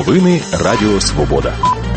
Новини Радіо Свобода.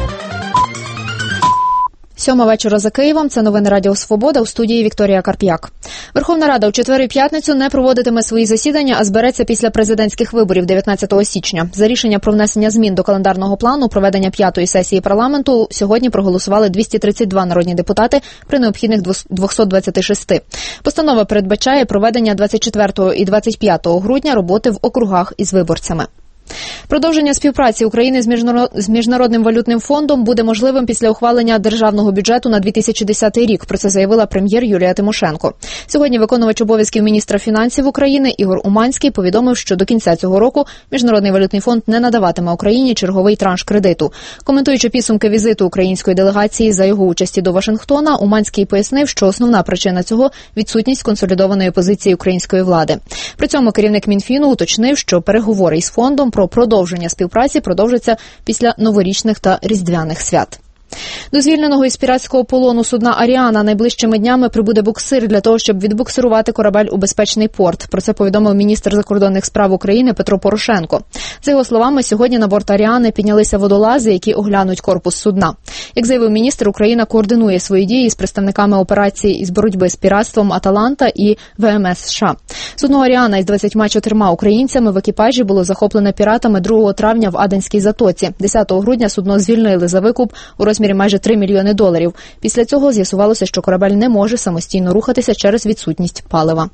7 вечора за Києвом. Це новини Радіо Свобода, у студії Вікторія Карп'як. Верховна Рада у четвер і п'ятницю не проводитиме свої засідання, а збереться після президентських виборів 19 січня. За рішення про внесення змін до календарного плану проведення 5-ї сесії парламенту сьогодні проголосували 232 народні депутати при необхідних 226. Постанова передбачає проведення 24 і 25 грудня роботи в округах із виборцями. Продовження співпраці України з Міжнародним валютним фондом буде можливим після ухвалення державного бюджету на 2010 рік. Про це заявила прем'єр Юлія Тимошенко. Сьогодні виконувач обов'язків міністра фінансів України Ігор Уманський повідомив, що до кінця цього року Міжнародний валютний фонд не надаватиме Україні черговий транш кредиту. Коментуючи підсумки візиту української делегації за його участі до Вашингтона, Уманський пояснив, що основна причина цього – відсутність консолідованої позиції української влади. При цьому керівник Мінфіну уточнив, що переговори із фондом про продовження співпраці продовжаться після новорічних та різдвяних свят. До звільненого із піратського полону судна «Аріана» найближчими днями прибуде буксир для того, щоб відбуксирувати корабель у безпечний порт. Про це повідомив міністр закордонних справ України Петро Порошенко. За його словами, сьогодні на борт «Аріани» піднялися водолази, які оглянуть корпус судна. Як заявив міністр, Україна координує свої дії з представниками операції із боротьби з піратством «Аталанта» і ВМС США. Судно «Аріана» із 24 українцями в екіпажі було захоплене піратами 2 травня в Аденській затоці. 10 грудня судно звільнили за викуп у розмірі майже $3 мільйони. Після цього з'ясувалося, що корабель не може самостійно рухатися через відсутність палива.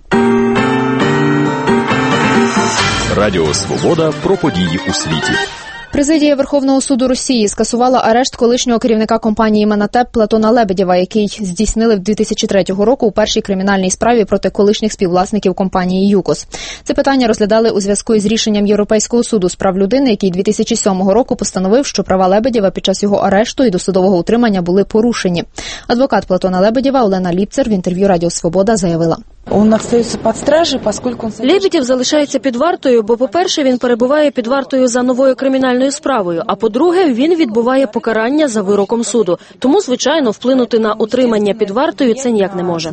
Радіо Свобода про події у світі. Президія Верховного суду Росії скасувала арешт колишнього керівника компанії «Менатеп» Платона Лебедєва, який здійснили 2003 року у першій кримінальній справі проти колишніх співвласників компанії «ЮКОС». Це питання розглядали у зв'язку із рішенням Європейського суду з прав людини, який 2007 року постановив, що права Лебедєва під час його арешту і досудового утримання були порушені. Адвокат Платона Лебедєва Олена Ліпцер в інтерв'ю Радіо Свобода заявила. Лебедєв залишається під вартою, бо, по-перше, він перебуває під вартою за новою кримінальною справою, а по-друге, він відбуває покарання за вироком суду. Тому, звичайно, вплинути на утримання під вартою це ніяк не може.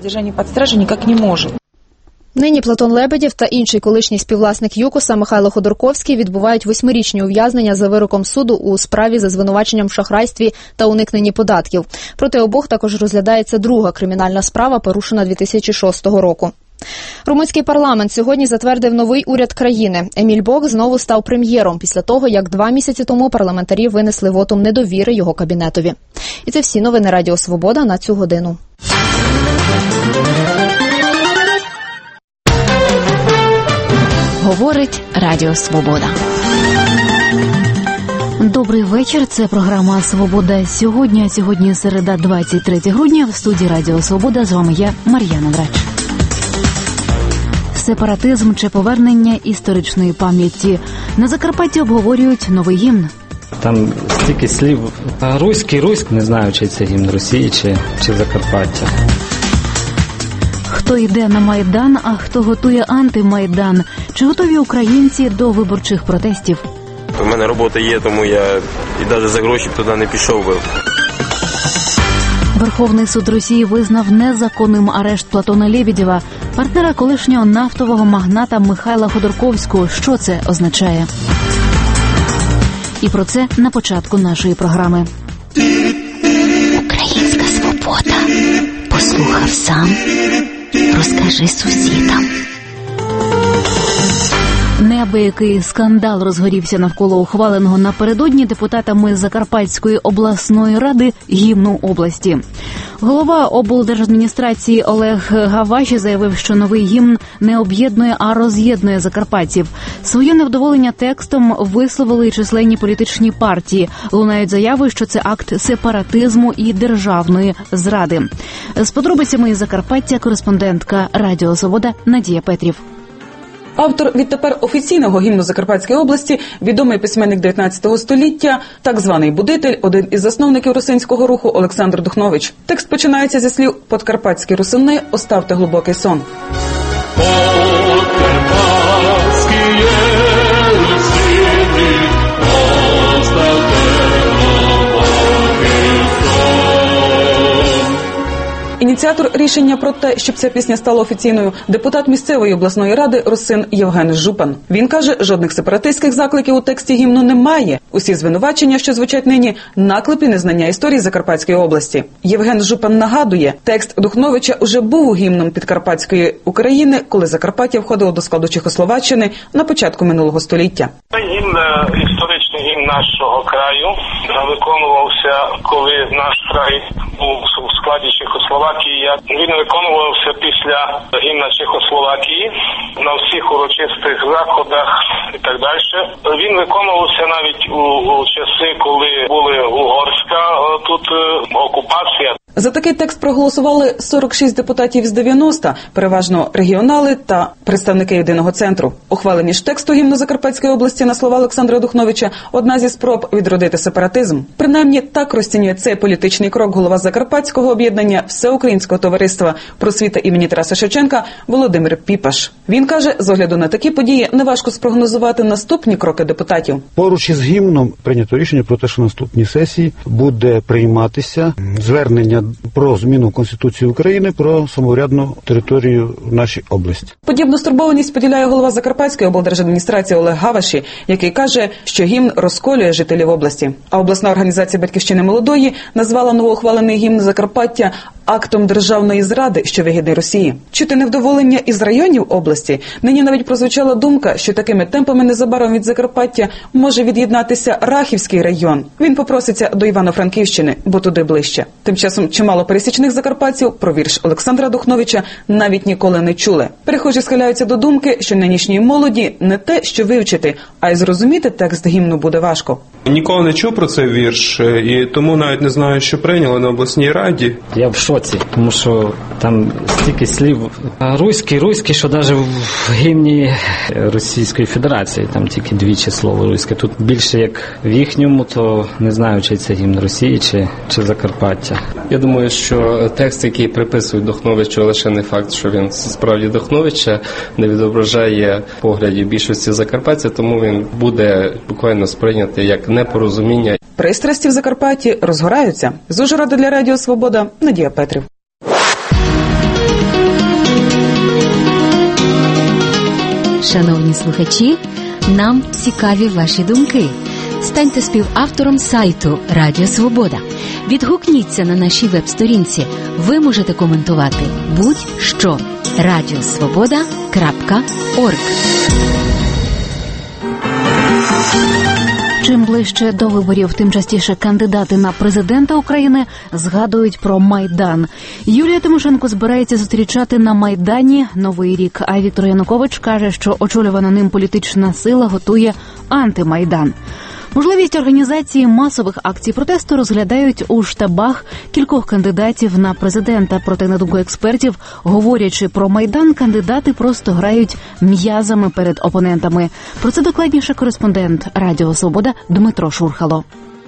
Нині Платон Лебедєв та інший колишній співвласник ЮКОСа Михайло Ходорковський відбувають 8-річні ув'язнення за вироком суду у справі за звинуваченням в шахрайстві та уникненні податків. Проти обох також розглядається друга кримінальна справа, порушена 2006 року. Румунський парламент сьогодні затвердив новий уряд країни. Еміль Бог знову став прем'єром після того, як 2 місяці тому парламентарі винесли вотум недовіри його кабінетові. І це всі новини Радіо Свобода на цю годину. Говорить Радіо Свобода. Добрий вечір. Це програма «Свобода сьогодні». Сьогодні середа, 23 грудня. В студії Радіо Свобода з вами я, Мар'яна Врач. Сепаратизм чи повернення історичної пам'яті. На Закарпатті обговорюють новий гімн. Там стільки слів руський, не знаю, чи це гімн Росії, чи Закарпаття. Хто йде на Майдан, а хто готує антимайдан? Чи готові українці до виборчих протестів? У мене робота є, тому я і навіть за гроші туди не пішов би. Верховний суд Росії визнав незаконним арешт Платона Лебедєва, партнера колишнього нафтового магната Михайла Ходорковського. Що це означає? І про це на початку нашої програми. Українська свобода. Послухав сам. Розкажи сусідам. Неабиякий скандал розгорівся навколо ухваленого напередодні депутатами Закарпатської обласної ради гімну області. Голова облдержадміністрації Олег Гаваші заявив, що новий гімн не об'єднує, а роз'єднує закарпатців. Своє невдоволення текстом висловили численні політичні партії. Лунають заяви, що це акт сепаратизму і державної зради. З подробицями із Закарпаття кореспондентка Радіо Свобода Надія Петрів. Автор відтепер офіційного гімну Закарпатської області, відомий письменник 19 століття, так званий будитель, один із засновників русинського руху Олександр Духнович. Текст починається зі слів «Подкарпатські русини, оставте глибокий сон». Ініціатор Ініціатор рішення про те, щоб ця пісня стала офіційною, депутат місцевої обласної ради Русин Євген Жупан. Він каже, жодних сепаратистських закликів у тексті гімну немає. Усі звинувачення, що звучать нині, наклеп і незнання історії Закарпатської області. Євген Жупан нагадує, текст Духновича уже був гімном Підкарпатської України, коли Закарпаття входило до складу Чехословаччини на початку минулого століття. Гімн, історичний гімн нашого краю, виконувався, коли наш край був у складі Чехословакії. Він виконувався після гімна Чехословакії на всіх урочистих заходах і так далі. Він виконувався навіть у часи, коли була угорська тут окупація. За такий текст проголосували 46 депутатів з 90, переважно регіонали та представники Єдиного центру. Ухвалення ж тексту гімну Закарпатської області, на слова Олександра Духновича, одна зі спроб відродити сепаратизм. Принаймні, так розцінює цей політичний крок голова Закарпатського об'єднання Всеукраїнського товариства просвіта імені Тараса Шевченка Володимир Піпаш. Він каже, з огляду на такі події неважко спрогнозувати наступні кроки депутатів. Поруч із гімном прийнято рішення про те, що на наступній сесії буде прийматися звернення про зміну Конституції України про самоврядну територію в нашій області. Подібну стурбованість поділяє голова Закарпатської облдержадміністрації Олег Гаваші, який каже, що гімн розколює жителів області. А обласна організація «Батьківщини молодої» назвала новоухвалений гімн Закарпаття актом державної зради, що вигідний Росії. Чути невдоволення із районів області. Нині навіть прозвучала думка, що такими темпами незабаром від Закарпаття може від'єднатися Рахівський район. Він попроситься до Івано-Франківщини, бо туди ближче. Тим часом чимало пересічних закарпатців про вірш Олександра Духновича навіть ніколи не чули. Перехожі схиляються до думки, що нинішній молоді не те, що вивчити, а й зрозуміти текст гімну буде важко. Ніколи не чув про цей вірш, і тому навіть не знаю, що прийняли на обласній раді. Я в шоці, тому що там стільки слів руський, що навіть в гімні Російської Федерації там тільки двічі слово руське. Тут більше як в їхньому, то не знаю, чи це гімн Росії, чи Закарпаття. Я думаю, що текст, який приписують Духновичу, лише не факт, що він справді Духновича, не відображає поглядів більшості закарпатця, тому він буде буквально сприйнятий як непорозуміння. Пристрасті в Закарпатті розгораються. З Ужгорода для Радіо Свобода Надія Петрів. Шановні слухачі, нам цікаві ваші думки. Станьте співавтором сайту Радіо Свобода. Відгукніться на нашій веб-сторінці. Ви можете коментувати будь-що. radiosvoboda.org. Чим ближче до виборів, тим частіше кандидати на президента України згадують про Майдан. Юлія Тимошенко збирається зустрічати на Майдані Новий рік, а Віктор Янукович каже, що очолювана ним політична сила готує антимайдан. Можливість організації масових акцій протесту розглядають у штабах кількох кандидатів на президента. Проте, на думку експертів, говорячи про Майдан, кандидати просто грають м'язами перед опонентами. Про це докладніше кореспондент Радіо Свобода Дмитро Шурхало.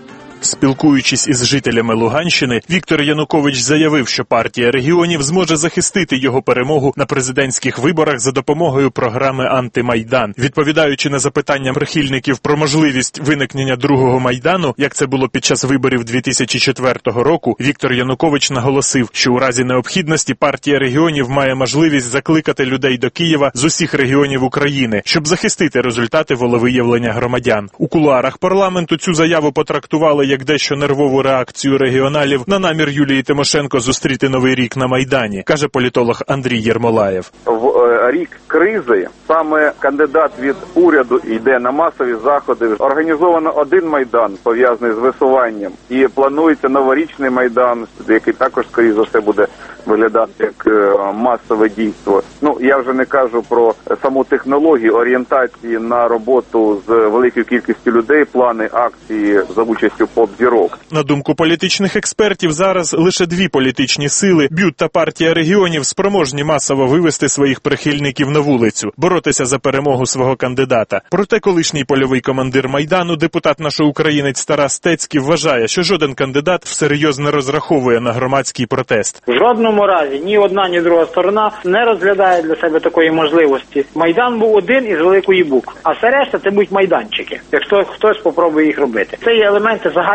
Спілкуючись із жителями Луганщини, Віктор Янукович заявив, що партія регіонів зможе захистити його перемогу на президентських виборах за допомогою програми «Антимайдан». Відповідаючи на запитання прихильників про можливість виникнення другого Майдану, як це було під час виборів 2004 року, Віктор Янукович наголосив, що у разі необхідності партія регіонів має можливість закликати людей до Києва з усіх регіонів України, щоб захистити результати волевиявлення громадян. У кулуарах парламенту цю заяву потрактували як дещо нервову реакцію регіоналів на намір Юлії Тимошенко зустріти Новий рік на Майдані, каже політолог Андрій Єрмолаєв. В рік кризи саме кандидат від уряду йде на масові заходи. Організовано один Майдан, пов'язаний з висуванням, і планується новорічний Майдан, який також, скоріше за все, буде виглядати як масове дійство. Я вже не кажу про саму технологію орієнтації на роботу з великою кількістю людей, плани акції за участю поп-зірок. На думку політичних експертів, зараз лише дві політичні сили, БЮТ та партія регіонів, спроможні масово вивести своїх прихильників на вулицю, боротися за перемогу свого кандидата. Проте колишній польовий командир Майдану, депутат нашоукраїнець Тарас Стецький, вважає, що жоден кандидат всерйоз не розраховує на громадський протест. В жодному разі ні одна, ні друга сторона не розглядає для себе такої можливості. Майдан був один із великої букви, а все решта це будуть майданчики, якщо хтось попробує їх робити. Це є елементи загальної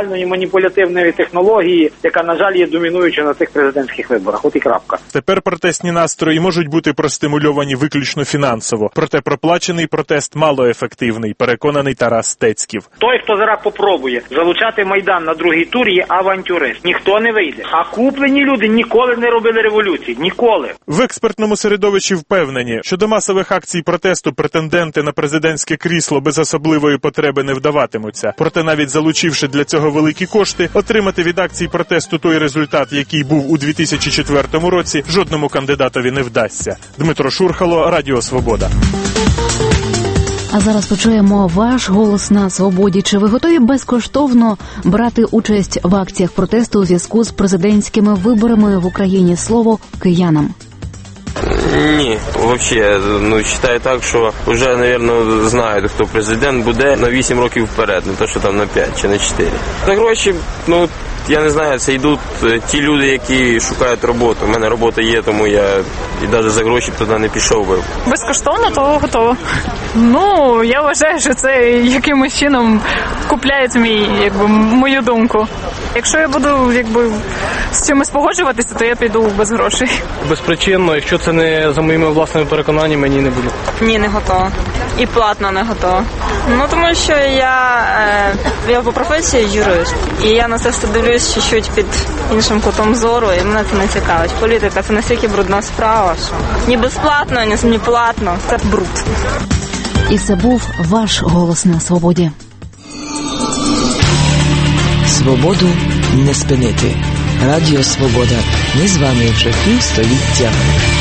спеціальної маніпулятивної технології, яка, на жаль, є домінуючою на цих президентських виборах. От і крапка. Тепер протестні настрої можуть бути простимульовані виключно фінансово. Проте проплачений протест малоефективний, переконаний Тарас Стецьків. Той, хто зараз попробує залучати Майдан на другий тур, є авантюрист. Ніхто не вийде. А куплені люди ніколи не робили революції. Ніколи. В експертному середовищі впевнені, що до масових акцій протесту претенденти на президентське крісло без особливої потреби не вдаватимуться. Проте навіть залучивши для цього великі кошти, отримати від акцій протесту той результат, який був у 2004 році, жодному кандидатові не вдасться. Дмитро Шурхало, Радіо Свобода. А зараз почуємо ваш голос на свободі. Чи ви готові безкоштовно брати участь в акціях протесту у зв'язку з президентськими виборами в Україні? Слово киянам. Ні, взагалі, вважаю так, що вже, мабуть, знають, хто президент буде на 8 років вперед, не то, що там на 5 чи на 4. За гроші, я не знаю, це йдуть ті люди, які шукають роботу. У мене робота є, тому я і навіть за гроші туди не пішов би. Безкоштовно, то готово. Я вважаю, що це якимось чином купляє мою думку. Якщо я буду з чимось погоджуватися, то я піду без грошей. Безпричинно, якщо це не за моїми власними переконаннями, ні, не буду. Ні, не готова. І платно не готова. Тому що я по професії юрист. І я на це все дивлюсь чуть-чуть під іншим кутом зору, і мене це не цікавить. Політика – це настільки брудна справа, що ні безплатно, ні платно. Це бруд. І це був ваш голос на свободі. Свободу не спинити. Радіо Свобода. Ми з вами вже півстоліття.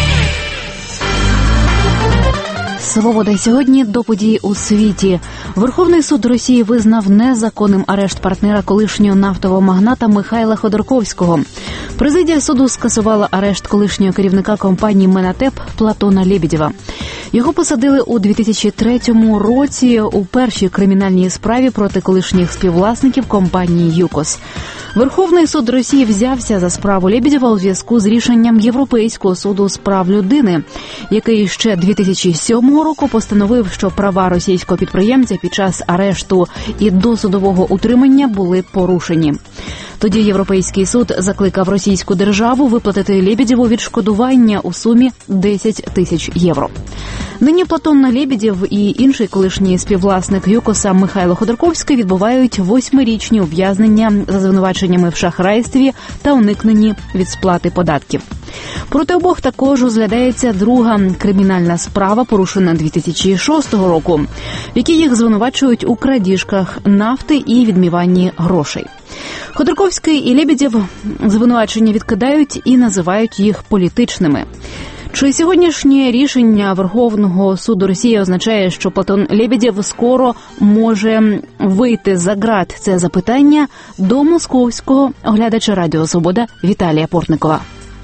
Свобода сьогодні до подій у світі. Верховний суд Росії визнав незаконним арешт партнера колишнього нафтового магната Михайла Ходорковського. Президія суду скасувала арешт колишнього керівника компанії «Менатеп» Платона Лебедєва. Його посадили у 2003 році у першій кримінальній справі проти колишніх співвласників компанії «ЮКОС». Верховний суд Росії взявся за справу Лебедєва у зв'язку з рішенням Європейського суду з прав людини, який ще 2007 року постановив, що права російського підприємця під час арешту і досудового утримання були порушені. Тоді Європейський суд закликав російську державу виплатити Лебедєву відшкодування у сумі 10 тисяч євро. Нині Платон Лебедєв і інший колишній співвласник ЮКОСа Михайло Ходорковський відбувають 8-річні ув'язнення за звинуваченнями в шахрайстві та уникненні від сплати податків. Проти обох також розглядається друга кримінальна справа, порушена 2006 року, в якій їх звинувачують у крадіжках нафти і відмиванні грошей. Ходорковський і Лебедєв звинувачення відкидають і називають їх політичними. Чи сьогоднішнє рішення Верховного суду Росії означає, що Платон Лебедєв скоро може вийти за ґрат? Це запитання до московського оглядача Радіо Свобода Віталія Портникова.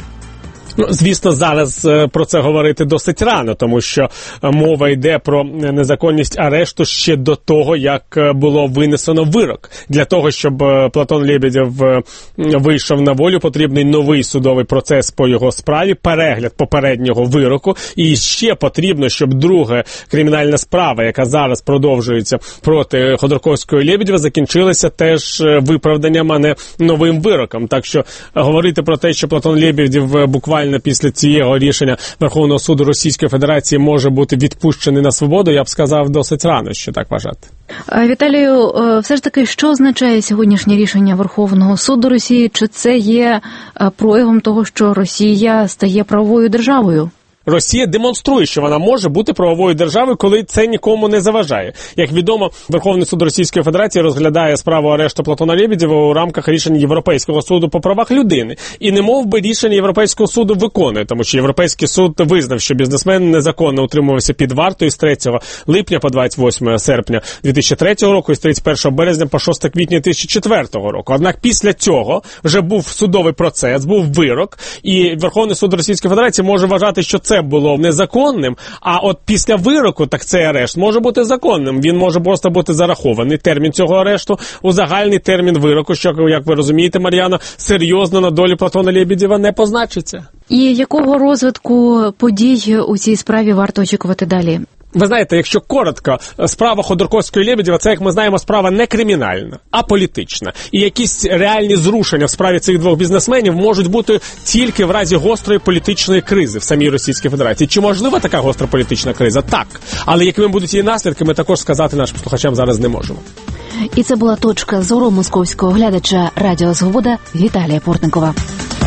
Звісно, зараз про це говорити досить рано, тому що мова йде про незаконність арешту ще до того, як було винесено вирок. Для того, щоб Платон Лебедєв вийшов на волю, потрібний новий судовий процес по його справі, перегляд попереднього вироку, і ще потрібно, щоб друга кримінальна справа, яка зараз продовжується проти Ходорковського і Лебедєва, закінчилася теж виправданням, а не новим вироком. Так що говорити про те, що Платон Лебедєв буквально після цього рішення Верховного суду Російської Федерації може бути відпущений на свободу, я б сказав, досить рано, що так вважати. Віталію, все ж таки, що означає сьогоднішнє рішення Верховного суду Росії? Чи це є проявом того, що Росія стає правовою державою? Росія демонструє, що вона може бути правовою державою, коли це нікому не заважає. Як відомо, Верховний суд Російської Федерації розглядає справу арешту Платона Лебедєва у рамках рішень Європейського суду по правах людини. І немов би рішення Європейського суду виконує, тому що Європейський суд визнав, що бізнесмен незаконно утримувався під вартою з 3 липня по 28 серпня 2003 року і з 31 березня по 6 квітня 2004 року. Однак після цього вже був судовий процес, був вирок, і Верховний суд Російської Федерації може вважати, що це було незаконним, а от після вироку, так цей арешт може бути законним. Він може просто бути зарахований, термін цього арешту, у загальний термін вироку, що, як ви розумієте, Мар'яно, серйозно на долі Платона Лебедєва не позначиться. І якого розвитку подій у цій справі варто очікувати далі? Ви знаєте, якщо коротко, справа Ходорковського і Лебедєва – це, як ми знаємо, справа не кримінальна, а політична. І якісь реальні зрушення в справі цих двох бізнесменів можуть бути тільки в разі гострої політичної кризи в самій Російській Федерації. Чи можлива така гостра політична криза? Так. Але якими будуть її наслідки, ми також сказати нашим слухачам зараз не можемо. І це була точка зору московського глядача Радіо Свобода Віталія Портникова.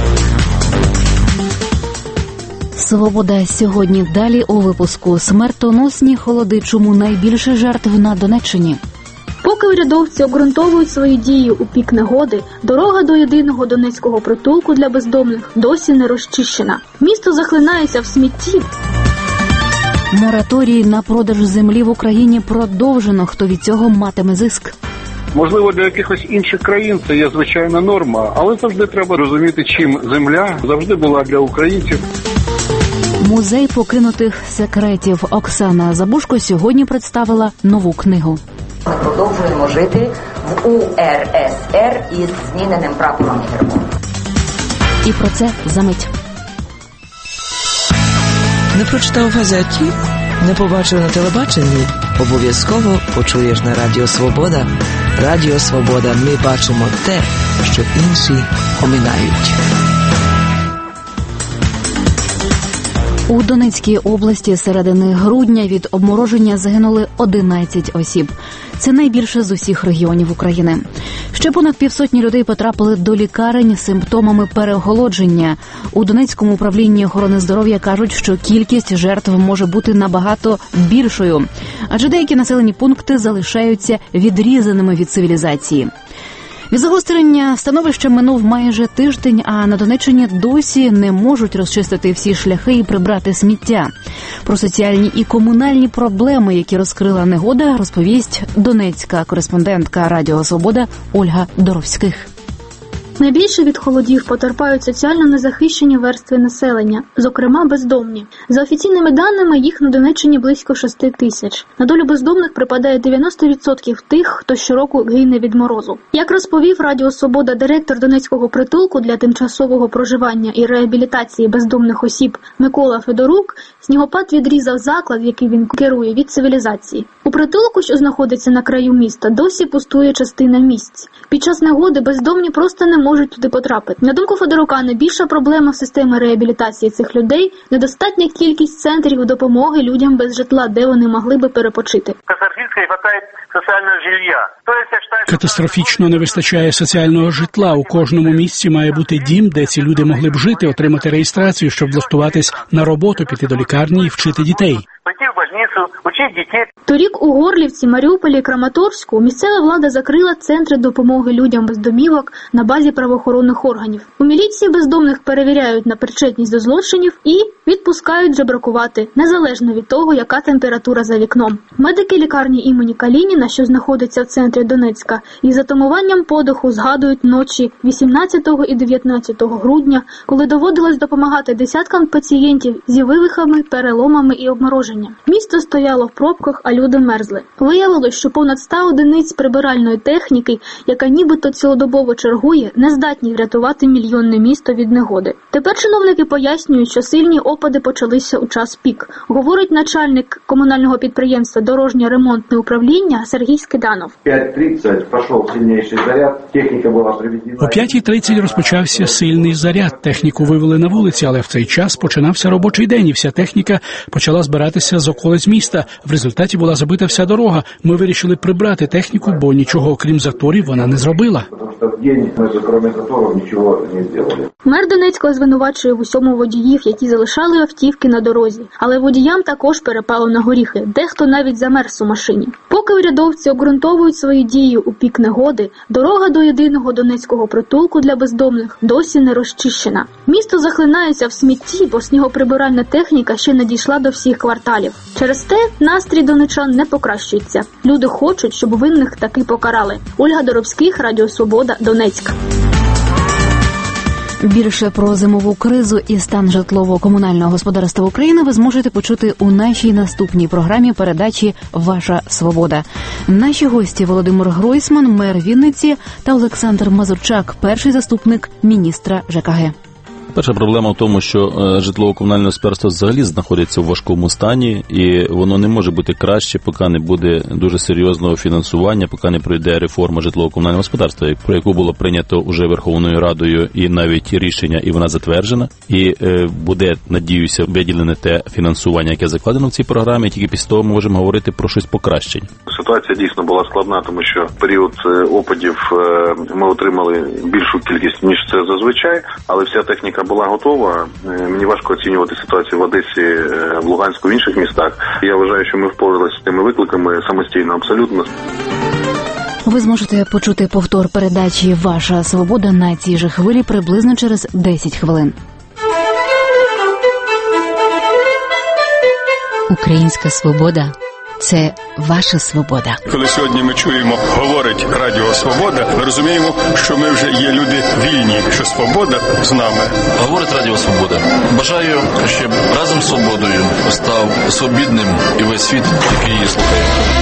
Свобода сьогодні. Далі у випуску. Смертоносні холоди. Чому найбільше жертв на Донеччині? Поки урядовці обґрунтовують свої дії у пік негоди, дорога до єдиного донецького притулку для бездомних досі не розчищена. Місто захлинається в смітті. Мораторій на продаж землі в Україні продовжено. Хто від цього матиме зиск? Можливо, для якихось інших країн це є звичайна норма, але завжди треба розуміти, чим земля завжди була для українців. Музей покинутих секретів. Оксана Забушко сьогодні представила нову книгу. Ми продовжуємо жити в УРСР із зміненим прапором і гербом. І про це за мить. Не прочитав в газеті? Не побачив на телебаченні? Обов'язково почуєш на Радіо Свобода. Радіо Свобода. Ми бачимо те, що інші оминають. У Донецькій області з середини грудня від обмороження загинули 11 осіб. Це найбільше з усіх регіонів України. Ще понад 500 людей потрапили до лікарень з симптомами переохолодження. У Донецькому управлінні охорони здоров'я кажуть, що кількість жертв може бути набагато більшою, адже деякі населені пункти залишаються відрізаними від цивілізації. Від загострення становища минув майже тиждень, а на Донеччині досі не можуть розчистити всі шляхи і прибрати сміття. Про соціальні і комунальні проблеми, які розкрила негода, розповість донецька кореспондентка Радіо Свобода Ольга Доровських. Найбільше від холодів потерпають соціально незахищені верстви населення, зокрема бездомні. За офіційними даними, їх на Донеччині близько 6 тисяч. На долю бездомних припадає 90% тих, хто щороку гине від морозу. Як розповів Радіо Свобода директор Донецького притулку для тимчасового проживання і реабілітації бездомних осіб Микола Федорук, снігопад відрізав заклад, який він керує, від цивілізації. У притулку, що знаходиться на краю міста, досі пустує частина місць. Під час негоди бездомні просто не можуть туди потрапити. На думку Федорука, найбільша проблема системи реабілітації цих людей – недостатня кількість центрів допомоги людям без житла, де вони могли би перепочити. Катастрофічно не вистачає соціального житла. У кожному місці має бути дім, де ці люди могли б жити, отримати реєстрацію, щоб влаштуватись на роботу, піти до лікарні і вчити дітей. Торік у Горлівці, Маріуполі і Краматорську місцева влада закрила центри допомоги людям без домівок на базі правоохоронних органів. У міліції бездомних перевіряють на причетність до злочинів і відпускають жебракувати, незалежно від того, яка температура за вікном. Медики лікарні імені Калініна, що знаходиться в центрі Донецька, із затамуванням подиху згадують ночі 18 і 19 грудня, коли доводилось допомагати десяткам пацієнтів зі вивихами, переломами і обмороженням. Місто стояло в пробках, а люди мерзли. Виявилось, що понад 100 одиниць прибиральної техніки, яка нібито цілодобово чергує, не здатні врятувати мільйонне місто від негоди. Тепер чиновники пояснюють, що сильні опади почалися у час пік, говорить начальник комунального підприємства «Дорожньо-ремонтне управління» Сергій Скиданов. О 5:30 пішов сильніший заряд, техніка була приведена. О 5:30 розпочався сильний заряд. Техніку вивели на вулиці, але в цей час починався робочий день, і вся техніка почала збиратися з околиць міста. В результаті була забита вся дорога. Ми вирішили прибрати техніку, бо нічого окрім заторів вона не зробила. Мер Донецького звинувачує в усьому водіїв, які залишали автівки на дорозі. Але водіям також перепало на горіхи. Дехто навіть замерз у машині. Поки урядовці обґрунтовують свої дії у пік негоди, дорога до єдиного донецького притулку для бездомних досі не розчищена. Місто захлинається в смітті, бо снігоприбиральна техніка ще не дійшла до всіх кварталів. Через те настрій донечан не покращується. Люди хочуть, щоб винних таки покарали. Ольга Доровських, Радіо Свобода, Донецьк. Більше про зимову кризу і стан житлово-комунального господарства України ви зможете почути у нашій наступній програмі передачі «Ваша свобода». Наші гості Володимир Гройсман, мер Вінниці, та Олександр Мазурчак, перший заступник міністра ЖКГ. Перша проблема в тому, що житлово-комунальне господарство взагалі знаходиться в важкому стані, і воно не може бути краще, поки не буде дуже серйозного фінансування, поки не пройде реформа житлово-комунального господарства, про яку було прийнято уже Верховною Радою і навіть рішення, і вона затверджена. І буде, надіюся, виділене те фінансування, яке закладено в цій програмі, і тільки після того ми можемо говорити про щось покращення. Ситуація дійсно була складна, тому що в період опадів ми отримали більшу кількість, ніж це зазвичай, але вся техніка була готова. Мені важко оцінювати ситуацію в Одесі, в Луганську, в інших містах. Я вважаю, що ми впоралися з тими викликами самостійно, абсолютно. Ви зможете почути повтор передачі «Ваша свобода» на цій же хвилі приблизно через 10 хвилин. Українська свобода – це ваша свобода. Коли сьогодні ми чуємо, говорить Радіо Свобода, ми розуміємо, що ми вже є люди вільні, що свобода з нами. Говорить Радіо Свобода. Бажаю, щоб разом з свободою став свобідним і весь світ, який її слухає.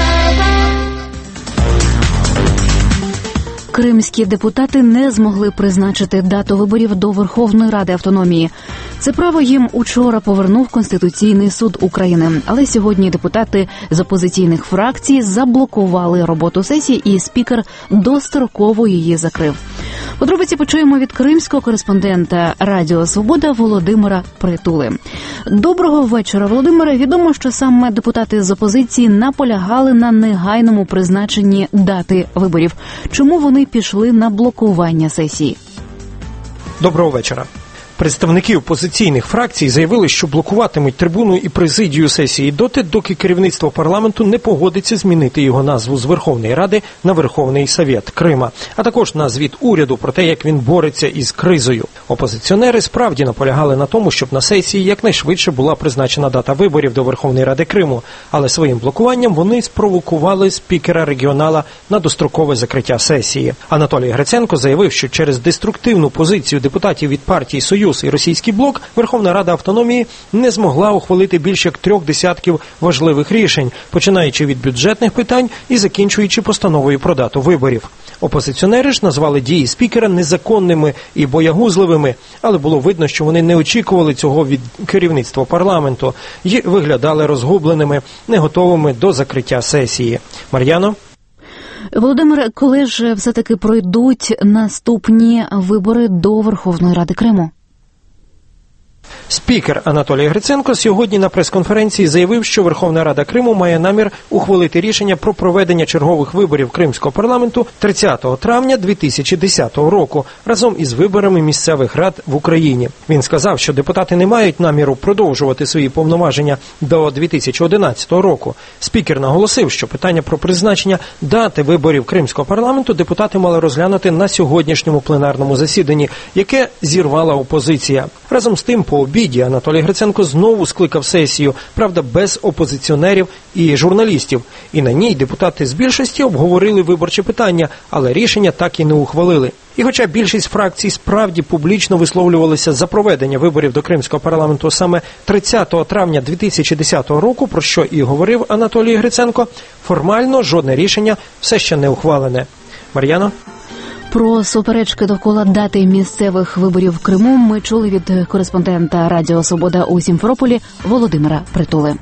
Кримські депутати не змогли призначити дату виборів до Верховної Ради Автономії. Це право їм учора повернув Конституційний суд України. Але сьогодні депутати з опозиційних фракцій заблокували роботу сесії, і спікер достроково її закрив. Подробиці почуємо від кримського кореспондента Радіо Свобода Володимира Притули. Доброго вечора, Володимире. Відомо, що саме депутати з опозиції наполягали на негайному призначенні дати виборів. Чому вони пішли на блокування сесії? Доброго вечора. Представники опозиційних фракцій заявили, що блокуватимуть трибуну і президію сесії доти, доки керівництво парламенту не погодиться змінити його назву з Верховної Ради на Верховний Совєт Крима, а також на звіт уряду про те, як він бореться із кризою. Опозиціонери справді наполягали на тому, щоб на сесії якнайшвидше була призначена дата виборів до Верховної Ради Криму, але своїм блокуванням вони спровокували спікера регіонала на дострокове закриття сесії. Анатолій Гриценко заявив, що через деструктивну позицію депутатів від партії «Союз» і Російський блок Верховна Рада Автономії не змогла ухвалити більше як 3 десятків важливих рішень, починаючи від бюджетних питань і закінчуючи постановою про дату виборів. Опозиціонери ж назвали дії спікера незаконними і боягузливими, але було видно, що вони не очікували цього від керівництва парламенту і виглядали розгубленими, не готовими до закриття сесії. Мар'яно? Володимире, коли ж все-таки пройдуть наступні вибори до Верховної Ради Криму? Спікер Анатолій Гриценко сьогодні на прес-конференції заявив, що Верховна Рада Криму має намір ухвалити рішення про проведення чергових виборів Кримського парламенту 30 травня 2010 року, разом із виборами місцевих рад в Україні. Він сказав, що депутати не мають наміру продовжувати свої повноваження до 2011 року. Спікер наголосив, що питання про призначення дати виборів Кримського парламенту депутати мали розглянути на сьогоднішньому пленарному засіданні, яке зірвала опозиція. Разом з тим, по обіді Анатолій Гриценко знову скликав сесію, правда, без опозиціонерів і журналістів. І на ній депутати з більшості обговорили виборче питання, але рішення так і не ухвалили. І хоча більшість фракцій справді публічно висловлювалися за проведення виборів до Кримського парламенту саме 30 травня 2010 року, про що і говорив Анатолій Гриценко, формально жодне рішення все ще не ухвалене. Мар'яно? Про суперечки довкола дати місцевих виборів в Криму ми чули від кореспондента Радіо Свобода у Сімферополі Володимира Притули.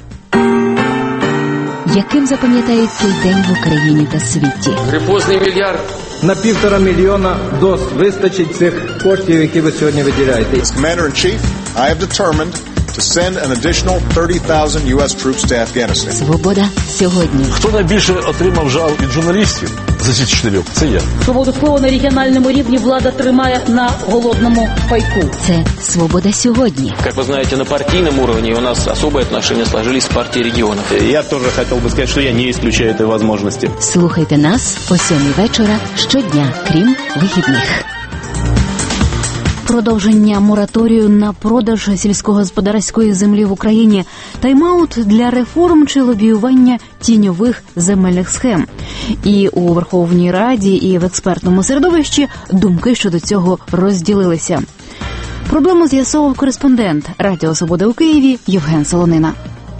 Яким запам'ятають цей день в Україні та світі? Грипозний мільярд. На 1,5 мільйона доз вистачить цих коштів, які ви сьогодні виділяєте. Commander-in-Chief, I have determined to send an additional 30,000 US troops to Afghanistan. Свобода сьогодні. Хто найбільше отримав жал від журналістів за ці 4 роки? Це я. Свободу слова на регіональному рівні влада тримає на голодному пайку. Це «Свобода сьогодні». Как вы знаете, на партийном уровне у нас особые отношения сложились с партией регионов. Я тоже хотел бы сказать, что я не исключаю этой возможности. Слухайте нас о 7 вечора щодня, крім вихідних. Продовження мораторію на продаж сільськогосподарської землі в Україні, тайм-аут для реформ чи лобіювання тіньових земельних схем. І у Верховній Раді, і в експертному середовищі думки щодо цього розділилися. Проблему з'ясовував кореспондент Радіо Свобода у Києві Євген Солонина.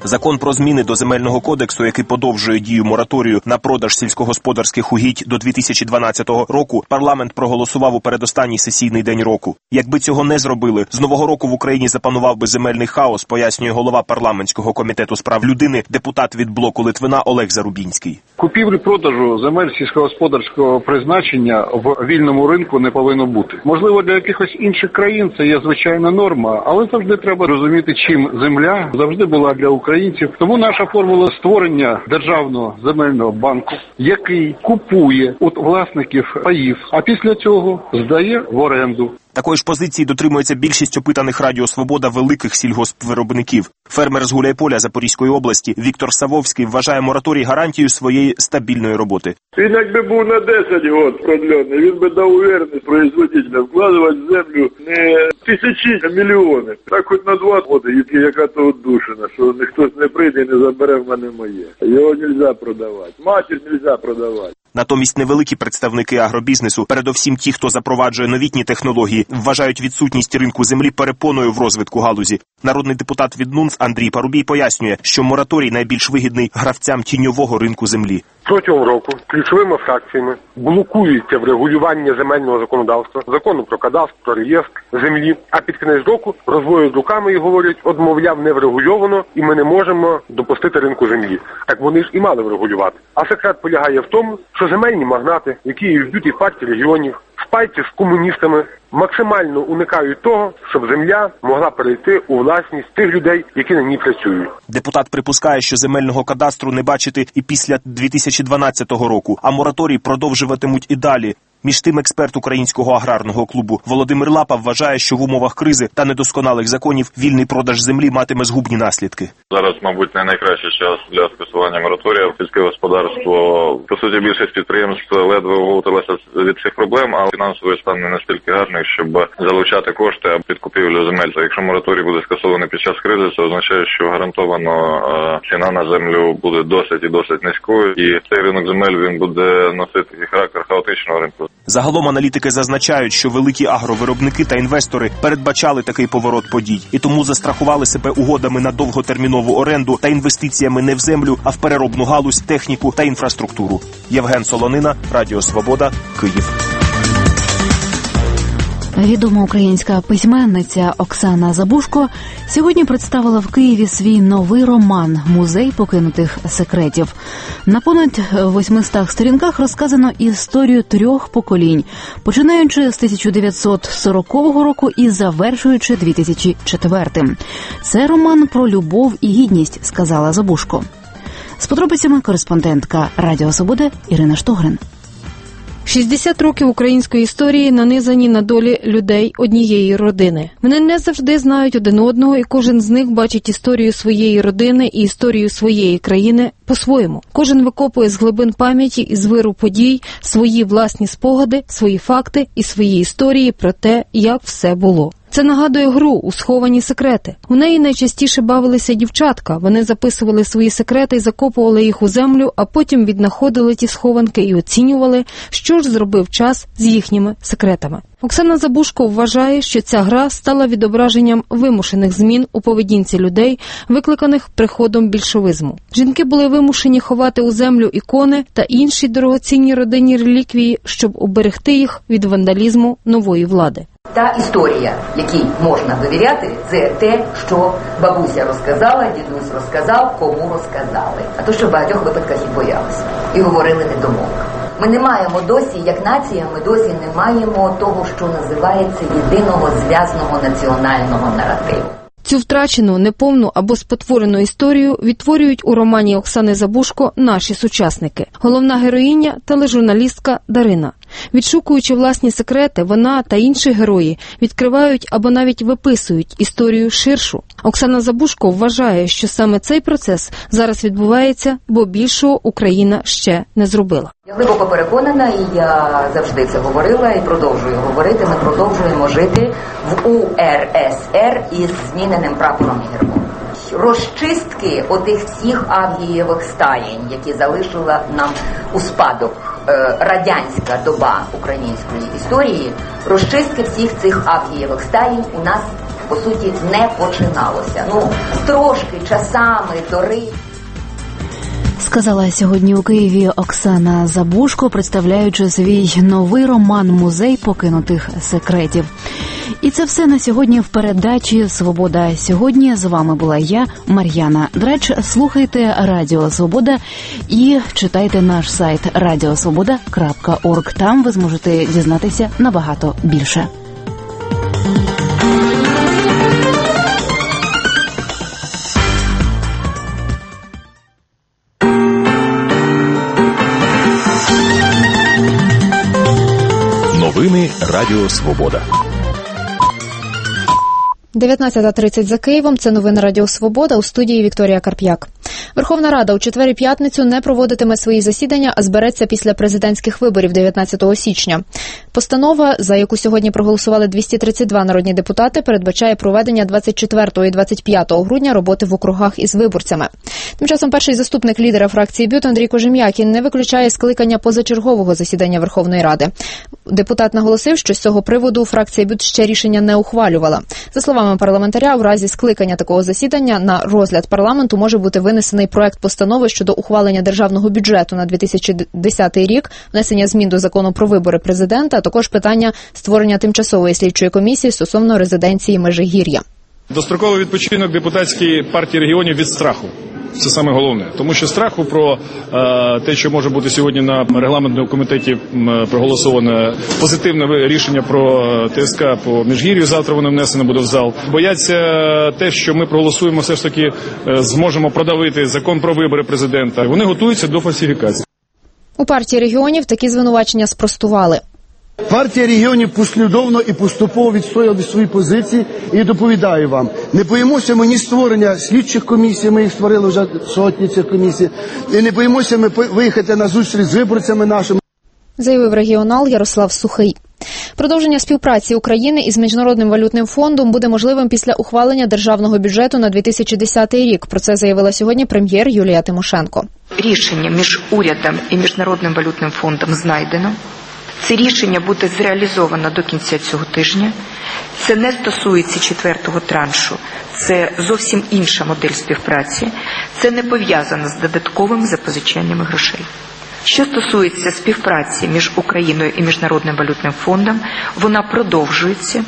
Закон про зміни до Земельного кодексу, який подовжує дію мораторію на продаж сільськогосподарських угідь до 2012 року, парламент проголосував у передостанній сесійний день року. Якби цього не зробили, з нового року в Україні запанував би земельний хаос, пояснює голова парламентського комітету з прав людини, депутат від блоку Литвина Олег Зарубінський. Купівлі-продажу земель сільськогосподарського призначення в вільному ринку не повинно бути. Можливо, для якихось інших країн це є звичайна норма, але завжди треба розуміти, чим земля завжди була для українців. Тому наша формула створення державного земельного банку, який купує у власників паїв, а після цього здає в оренду. Такої ж позиції дотримується більшість опитаних Радіо Свобода великих сільгоспвиробників. Фермер з Гуляйполя Запорізької області Віктор Савовський вважає мораторій гарантією своєї стабільної роботи. Він якби був на 10 років продлений, він би дав уверенність производителям вкладувати в землю не тисячі, а мільйони. Так хоч на 2 роки, яка то отдушина, що ніхто не прийде і не забере в мене моє. Його не можна продавати, матір не можна продавати. Натомість невеликі представники агробізнесу, передовсім ті, хто запроваджує новітні технології, вважають відсутність ринку землі перепоною в розвитку галузі. Народний депутат від НУНС Андрій Парубій пояснює, що мораторій найбільш вигідний гравцям тіньового ринку землі. Протягом року ключовими фракціями блокується врегулювання земельного законодавства, закону про кадастр, про реєстр землі, а під кінець року розводять руками і говорять, мовляв, не врегульовано і ми не можемо допустити ринку землі. Так вони ж і мали врегулювати. А секрет полягає в тому, що земельні магнати, які йдуть із партії регіонів, в спайці з комуністами, максимально уникають того, щоб земля могла перейти у власність тих людей, які на ній працюють. Депутат припускає, що земельного кадастру не бачити і після 2012 року, а мораторій продовжуватимуть і далі. Між тим, експерт Українського аграрного клубу Володимир Лапа вважає, що в умовах кризи та недосконалих законів вільний продаж землі матиме згубні наслідки. Зараз, мабуть, не найкращий час для скасування мораторія. Сільське господарство, по суті, більшість підприємств ледве вивутилося від цих проблем, а фінансовий стан не настільки гарний, щоб залучати кошти під купівлю земель. Якщо мораторій буде скасований під час кризи, це означає, що гарантовано ціна на землю буде досить і досить низькою, і цей ринок земель він буде носити характер хаотичного ринку. Загалом аналітики зазначають, що великі агровиробники та інвестори передбачали такий поворот подій і тому застрахували себе угодами на довготермінову оренду та інвестиціями не в землю, а в переробну галузь, техніку та інфраструктуру. Євген Солонина, Радіо Свобода, Київ. Відома українська письменниця Оксана Забушко сьогодні представила в Києві свій новий роман «Музей покинутих секретів». На понад 800 сторінках розказано історію 3 поколінь, починаючи з 1940 року і завершуючи 2004-м. Це роман про любов і гідність, сказала Забушко. З подробицями кореспондентка Радіо Свобода Ірина Штогрин. 60 років української історії нанизані на долі людей однієї родини. Вони не завжди знають один одного, і кожен з них бачить історію своєї родини і історію своєї країни по-своєму. Кожен викопує з глибин пам'яті і з виру подій свої власні спогади, свої факти і свої історії про те, як все було. Це нагадує гру у сховані секрети. У неї найчастіше бавилися дівчатка. Вони записували свої секрети і закопували їх у землю, а потім віднаходили ті схованки і оцінювали, що ж зробив час з їхніми секретами. Оксана Забушко вважає, що ця гра стала відображенням вимушених змін у поведінці людей, викликаних приходом більшовизму. Жінки були вимушені ховати у землю ікони та інші дорогоцінні родинні реліквії, щоб уберегти їх від вандалізму нової влади. Та історія, якій можна довіряти, це те, що бабуся розказала, дідусь розказав, кому розказали. А то, що в багатьох випадках і боялися. І говорили недомовок. Ми не маємо досі, як нація, ми досі не маємо того, що називається єдиного зв'язного національного наративу. Цю втрачену, неповну або спотворену історію відтворюють у романі Оксани Забушко наші сучасники. Головна героїня – тележурналістка Дарина. Відшукуючи власні секрети, вона та інші герої відкривають або навіть виписують історію ширшу. Оксана Забушко вважає, що саме цей процес зараз відбувається, бо більшого Україна ще не зробила. Я глибоко переконана, і я завжди це говорила і продовжую говорити, ми продовжуємо жити в УРСР із зміненим прапором і гербом. Розчистки отих всіх авгієвих стаєнь, які залишила нам у спадок радянська доба української історії, розчистки всіх цих авгієвих стаєнь у нас по суті, не починалося. Трошки часами сказала сьогодні у Києві Оксана Забушко, представляючи свій новий роман «Музей покинутих секретів». І це все на сьогодні в передачі «Свобода сьогодні». З вами була я, Мар'яна Драч. Слухайте Радіо Свобода і читайте наш сайт radiosvoboda.org. Там ви зможете дізнатися набагато більше. Новини Радіо Свобода. 19:30 за Києвом. Це новини Радіо Свобода. У студії Вікторія Карп'як. Верховна Рада у четвер і п'ятницю не проводитиме свої засідання, а збереться після президентських виборів 19 січня. Постанова, за яку сьогодні проголосували 232 народні депутати, передбачає проведення 24 і 25 грудня роботи в округах із виборцями. Тим часом перший заступник лідера фракції БЮТ Андрій Кожем'якін не виключає скликання позачергового засідання Верховної Ради. Депутат наголосив, що з цього приводу фракція БЮТ ще рішення не ухвалювала. За словами парламентаря, у разі скликання такого засідання на розгляд парламенту може бути винесений проект постанови щодо ухвалення державного бюджету на 2010 рік, внесення змін до закону про вибори президента, а також питання створення тимчасової слідчої комісії стосовно резиденції Межигір'я. Достроковий відпочинок депутатської партії регіонів від страху. Це саме головне. Тому що страху про те, що може бути сьогодні на регламентному комітеті проголосоване позитивне рішення про ТСК по Міжгір'ю, завтра воно внесено буде в зал. Бояться те, що ми проголосуємо, все ж таки зможемо продавити закон про вибори президента. Вони готуються до фальсифікації. У партії регіонів такі звинувачення спростували. Партія регіонів послідовно і поступово відстояла свої позиції і доповідаю вам. Не боїмося ми ні створення слідчих комісій, ми їх створили вже сотні цих комісій, і не боїмося ми виїхати на зустріч з виборцями нашими. Заявив регіонал Ярослав Сухий. Продовження співпраці України із Міжнародним валютним фондом буде можливим після ухвалення державного бюджету на 2010 рік. Про це заявила сьогодні прем'єр Юлія Тимошенко. Рішення між урядом і Міжнародним валютним фондом знайдено. Це рішення буде зреалізовано до кінця цього тижня. Це не стосується четвертого траншу. Це зовсім інша модель співпраці. Це не пов'язано з додатковими запозичаннями грошей. Що стосується співпраці між Україною і Міжнародним валютним фондом, вона продовжується.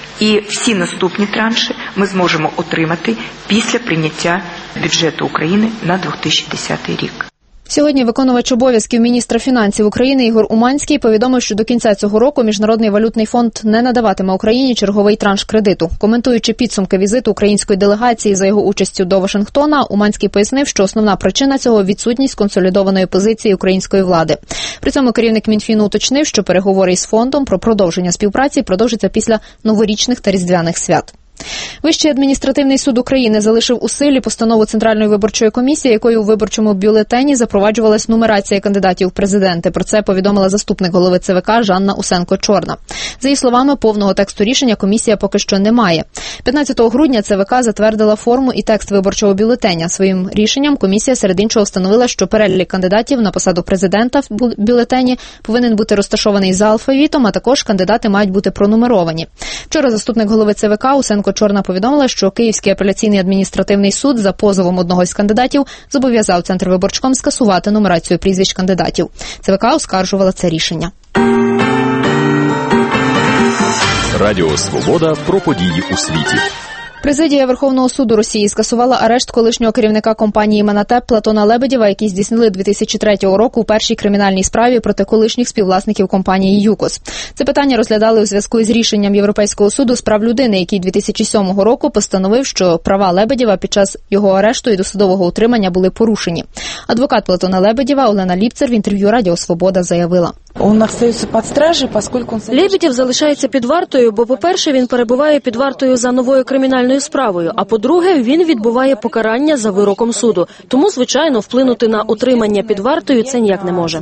І всі наступні транші ми зможемо отримати після прийняття бюджету України на 2010 рік. Сьогодні виконувач обов'язків міністра фінансів України Ігор Уманський повідомив, що до кінця цього року Міжнародний валютний фонд не надаватиме Україні черговий транш кредиту. Коментуючи підсумки візиту української делегації за його участю до Вашингтона, Уманський пояснив, що основна причина цього – відсутність консолідованої позиції української влади. При цьому керівник Мінфіну уточнив, що переговори із фондом про продовження співпраці продовжаться після новорічних та різдвяних свят. Вищий адміністративний суд України залишив у силі постанову Центральної виборчої комісії, якою у виборчому бюлетені запроваджувалась нумерація кандидатів в президенти. Про це повідомила заступник голови ЦВК Жанна Усенко-Чорна. За її словами, повного тексту рішення комісія поки що не має. 15 грудня ЦВК затвердила форму і текст виборчого бюлетеня. Своїм рішенням комісія серед іншого встановила, що перелік кандидатів на посаду президента в бюлетені повинен бути розташований за алфавітом, а також кандидати мають бути пронумеровані. Вчора заступник голови ЦВК Усенко-Чорна повідомила, що Київський апеляційний адміністративний суд за позовом одного із кандидатів зобов'язав Центрвиборчком скасувати нумерацію прізвищ кандидатів. ЦВК оскаржувала це рішення. Радіо Свобода про події у світі. Президія Верховного суду Росії скасувала арешт колишнього керівника компанії «Манатеп» Платона Лебедєва, який здійснили 2003 року у першій кримінальній справі проти колишніх співвласників компанії «ЮКОС». Це питання розглядали у зв'язку із рішенням Європейського суду з прав людини, який 2007 року постановив, що права Лебедєва під час його арешту і досудового утримання були порушені. Адвокат Платона Лебедєва Олена Ліпцер в інтерв'ю Радіо Свобода заявила. Лебедєв залишається під вартою, бо, по-перше, він перебуває під вартою за новою кримінальною справою, а по-друге, він відбуває покарання за вироком суду. Тому, звичайно, вплинути на утримання під вартою це ніяк не може.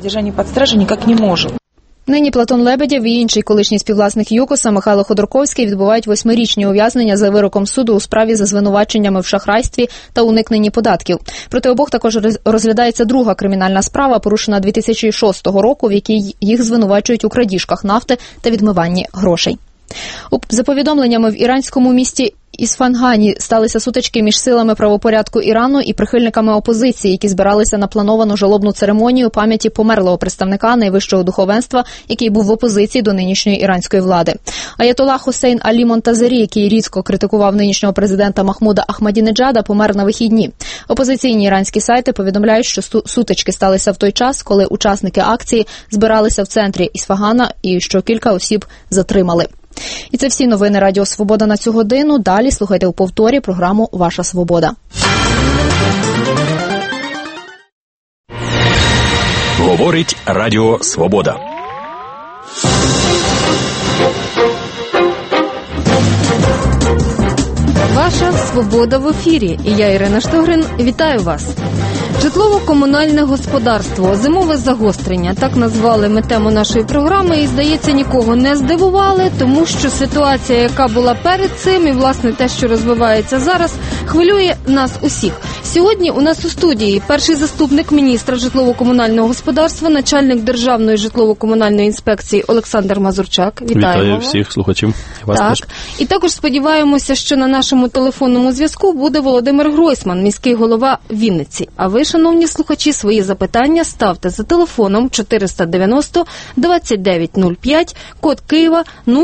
Нині Платон Лебедєв і інший колишній співвласник ЮКОСа Михайло Ходорковський відбувають 8-річні ув'язнення за вироком суду у справі за звинуваченнями в шахрайстві та уникненні податків. Проти обох також розглядається друга кримінальна справа, порушена 2006 року, в якій їх звинувачують у крадіжках нафти та відмиванні грошей. За повідомленнями в іранському місті Ісфагані сталися сутички між силами правопорядку Ірану і прихильниками опозиції, які збиралися на плановану жалобну церемонію пам'яті померлого представника найвищого духовенства, який був в опозиції до нинішньої іранської влади. Аятолла Хосейн Алі Монтазері, який різко критикував нинішнього президента Махмуда Ахмадінеджада, помер на вихідні. Опозиційні іранські сайти повідомляють, що сутички сталися в той час, коли учасники акції збиралися в центрі Ісфагана і що кілька осіб затримали. І це всі новини Радіо Свобода на цю годину. Далі слухайте у повторі програму «Ваша свобода». Говорить Радіо Свобода. Ваша свобода в ефірі. І я, Ірина Штогрин, вітаю вас. Житлово-комунальне господарство, зимове загострення, так назвали ми тему нашої програми, і, здається, нікого не здивували, тому що ситуація, яка була перед цим, і, власне, те, що розвивається зараз, хвилює нас усіх. Сьогодні у нас у студії перший заступник міністра житлово-комунального господарства, начальник Державної житлово-комунальної інспекції Олександр Мазурчак. Вітаю всіх слухачів. Вас так. теж. І також сподіваємося, що на нашому телефонному зв'язку буде Володимир Гройсман, міський голова Вінниці. А ви, шановні слухачі, свої запитання ставте за телефоном 490 2905, код Києва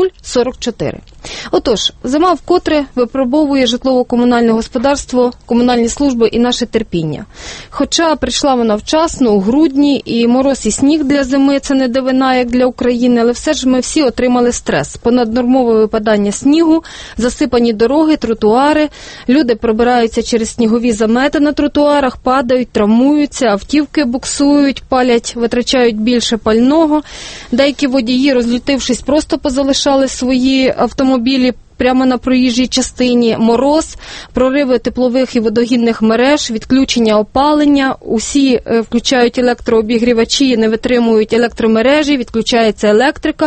044. Отож, зима вкотре випробовує житлово-комунальне господарство, комунальні служби і наше терпіння. Хоча прийшла вона вчасно, у грудні, і мороз, і сніг для зими – це не дивина, як для України, але все ж ми всі отримали стрес. Понаднормове випадання снігу, засипані дороги, тротуари, люди пробираються через снігові замети на тротуарах, падають, травмуються, автівки буксують, палять, витрачають більше пального. Деякі водії, розлютившись, просто позалишали свої автомобілі прямо на проїжджій частині. Мороз, прориви теплових і водогінних мереж, відключення опалення, усі включають електрообігрівачі, не витримують електромережі, відключається електрика.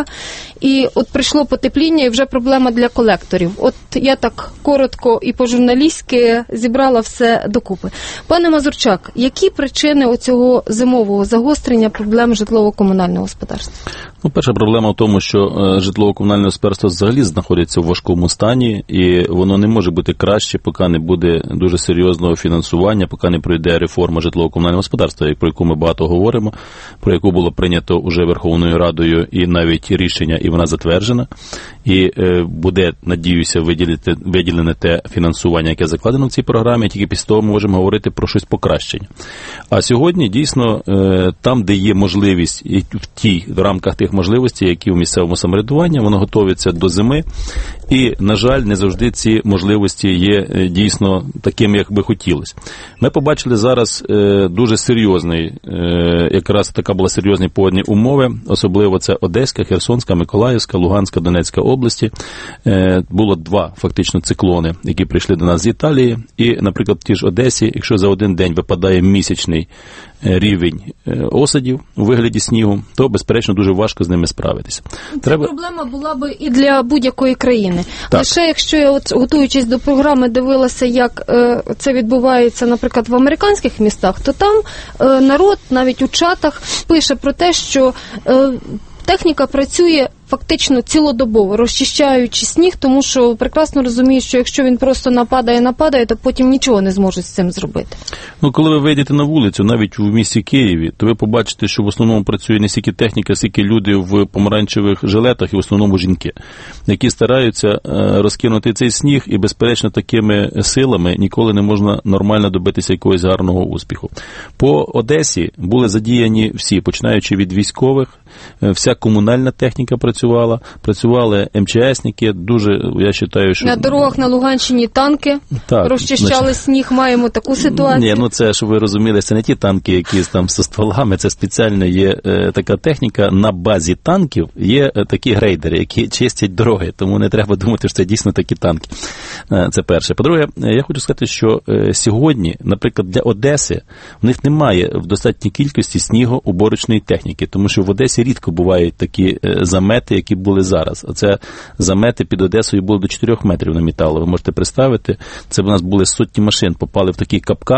І от прийшло потепління, і вже проблема для колекторів. От я так коротко і по-журналістськи зібрала все докупи. Пане Мазурчак, які причини оцього зимового загострення проблем житлово-комунального господарства? Перша проблема в тому, що житлово-комунальне господарство взагалі знаходиться в важкому стані, і воно не може бути краще, поки не буде дуже серйозного фінансування, поки не пройде реформа житлово-комунального господарства, про яку ми багато говоримо, про яку було прийнято уже Верховною Радою і навіть рішення, і вона затверджена. І буде, надіюся, виділене те фінансування, яке закладено в цій програмі, тільки після того ми можемо говорити про щось покращення. А сьогодні, дійсно, там, де є можливість, і в рамках тих можливостей, які в місцевому самоврядуванні, воно готується до зими. І, на жаль, не завжди ці можливості є дійсно такими, як би хотілося. Ми побачили зараз дуже серйозний, якраз така була серйозні погодні умови, особливо це Одеська, Херсонська, Миколаївська, Луганська, Донецька області. Було два фактично циклони, які прийшли до нас з Італії. І, наприклад, в тій ж Одесі, якщо за один день випадає місячний рівень осадів у вигляді снігу, то, безперечно, дуже важко з ними справитися. Ця проблема була би і для будь-якої країни. Так. Лише якщо я, готуючись до програми, дивилася, як це відбувається, наприклад, в американських містах, то там народ навіть у чатах пише про те, що техніка працює фактично цілодобово, розчищаючи сніг, тому що прекрасно розуміють, що якщо він просто нападає, то потім нічого не зможуть з цим зробити. Коли ви вийдете на вулицю, навіть в місті Києві, то ви побачите, що в основному працює не стільки техніка, скільки люди в помаранчевих жилетах, і в основному жінки, які стараються розкинути цей сніг, і, безперечно, такими силами ніколи не можна нормально добитися якогось гарного успіху. По Одесі були задіяні всі, починаючи від військових, вся комунальна техніка працювали МЧСники, дуже, я вважаю, що... На дорогах на Луганщині танки розчищали сніг, маємо таку ситуацію. Ні, це, щоб ви розуміли, це не ті танки, які там зі стволами, це спеціально є така техніка, на базі танків є такі грейдери, які чистять дороги, тому не треба думати, що це дійсно такі танки. Це перше. По-друге, я хочу сказати, що сьогодні, наприклад, для Одеси, в них немає в достатній кількості снігоуборочної техніки, тому що в Одесі рідко бувають такі замети, які були зараз. Оце замети під Одесою були до 4 метрів намітало. Ви можете представити, це в нас були сотні машин, попали в такі капкани,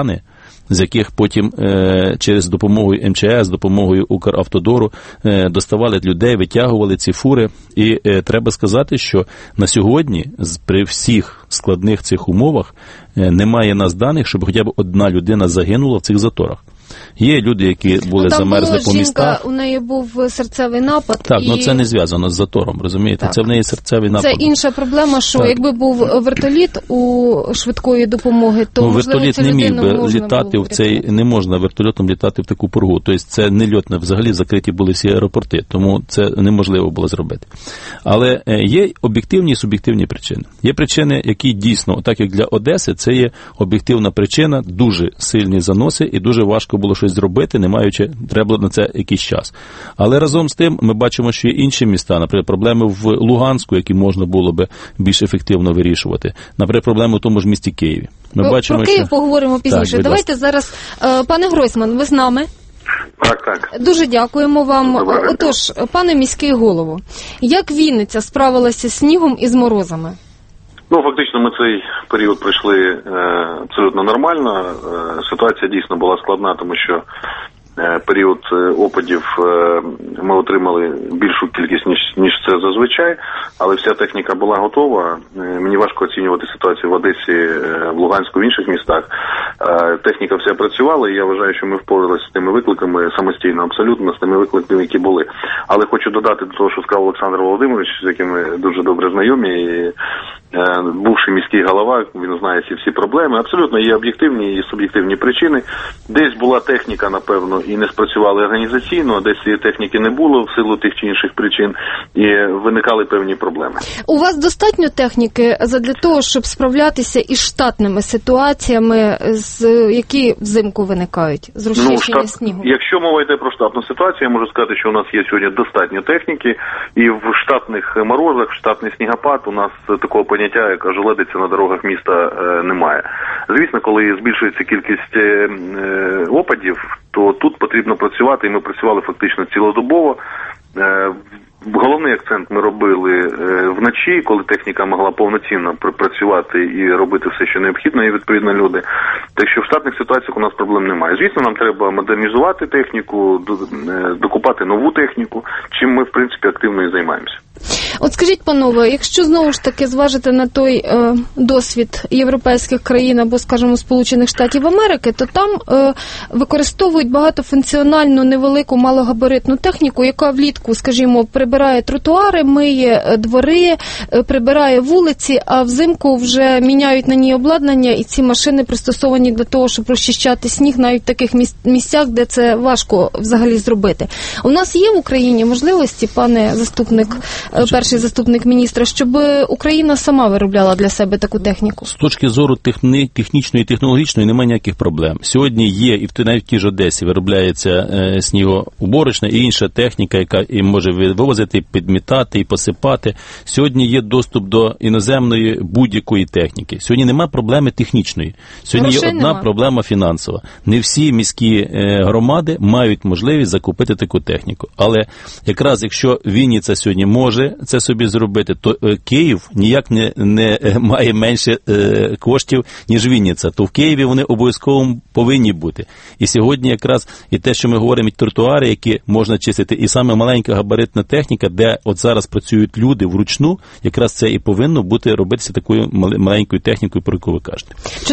з яких потім через допомогою МЧС, допомогою Укравтодору доставали людей, витягували ці фури. І треба сказати, що на сьогодні при всіх складних цих умовах немає нас даних, щоб хоча б одна людина загинула в цих заторах. Є люди, які були замерзли по містах. У неї був серцевий напад. Так, і... це не зв'язано з затором, розумієте? Так. Це в неї серцевий напад. Це інша проблема, що якби був вертоліт у швидкої допомоги, то можливо вертоліт не міг би літати в цей, не можна вертольотом літати в таку пургу. Тобто це не льотне, взагалі закриті були всі аеропорти, тому це неможливо було зробити. Але є об'єктивні і суб'єктивні причини. Є причини, які дійсно, так як для Одеси, це є об'єктивна причина, дуже сильні заноси і дуже важко було щось зробити, не маючи, треба на це якийсь час. Але разом з тим ми бачимо, що є інші міста, наприклад, проблеми в Луганську, які можна було би більш ефективно вирішувати. Наприклад, проблеми в тому ж місті Києві. Ми бачимо, про Київ поговоримо пізніше. Так, давайте зараз, пане Гройсман, ви з нами? Так. Дуже дякуємо вам. Отож, пане міський голово, як Вінниця справилася з снігом і з морозами? Фактично ми цей період пройшли абсолютно нормально. Ситуація дійсно була складна, тому що період опадів ми отримали більшу кількість, ніж це зазвичай, але вся техніка була готова. Мені важко оцінювати ситуацію в Одесі, в Луганську, в інших містах. Техніка вся працювала, і я вважаю, що ми впоралися з тими викликами самостійно, абсолютно, з тими викликами, які були. Але хочу додати до того, що сказав Олександр Володимирович, з яким ми дуже добре знайомі, і бувший міський голова, він знає всі проблеми. Абсолютно є об'єктивні і суб'єктивні причини. Десь була техніка, напевно, і не спрацювали організаційно, а десь цієї техніки не було в силу тих чи інших причин, і виникали певні проблеми. У вас достатньо техніки для того, щоб справлятися із штатними ситуаціями, які взимку виникають, з розчищення снігу? Якщо мова йде про штатну ситуацію, я можу сказати, що у нас є сьогодні достатньо техніки, і в штатних морозах, в штатний снігопад у нас такого поняття, як ожеледиця на дорогах міста, немає. Звісно, коли збільшується кількість опадів, то тут потрібно працювати, і ми працювали фактично цілодобово. Головний акцент ми робили вночі, коли техніка могла повноцінно працювати і робити все, що необхідно, і відповідно люди. Так що в штатних ситуаціях у нас проблем немає. Звісно, нам треба модернізувати техніку, докупати нову техніку, чим ми, в принципі, активно і займаємося. От скажіть, панове, якщо знову ж таки зважити на той досвід європейських країн або, скажімо, Сполучених Штатів Америки, то там використовують багатофункціональну, невелику, малогабаритну техніку, яка влітку, скажімо, прибирає тротуари, миє двори, прибирає вулиці, а взимку вже міняють на ній обладнання, і ці машини пристосовані для того, щоб розчищати сніг навіть в таких місцях, де це важко взагалі зробити. У нас є в Україні можливості, пане заступник, перший заступник міністра, щоб Україна сама виробляла для себе таку техніку? З точки зору технічної і технологічної немає ніяких проблем. Сьогодні є, і навіть в тій ж Одесі виробляється снігоуборочна і інша техніка, яка і може вивозити, підмітати і посипати. Сьогодні є доступ до іноземної будь-якої техніки. Сьогодні немає проблеми технічної. Сьогодні є одна проблема фінансова. Не всі міські громади мають можливість закупити таку техніку. Але якраз якщо Вінниця сьогодні може це собі зробити, то Київ ніяк не має менше коштів, ніж Вінниця. То в Києві вони обов'язково повинні бути. І сьогодні якраз і те, що ми говоримо, і тротуари, які можна чистити, і саме маленька габаритна техніка, де от зараз працюють люди вручну, якраз це і повинно бути робитися такою маленькою технікою, про яку ви кажете.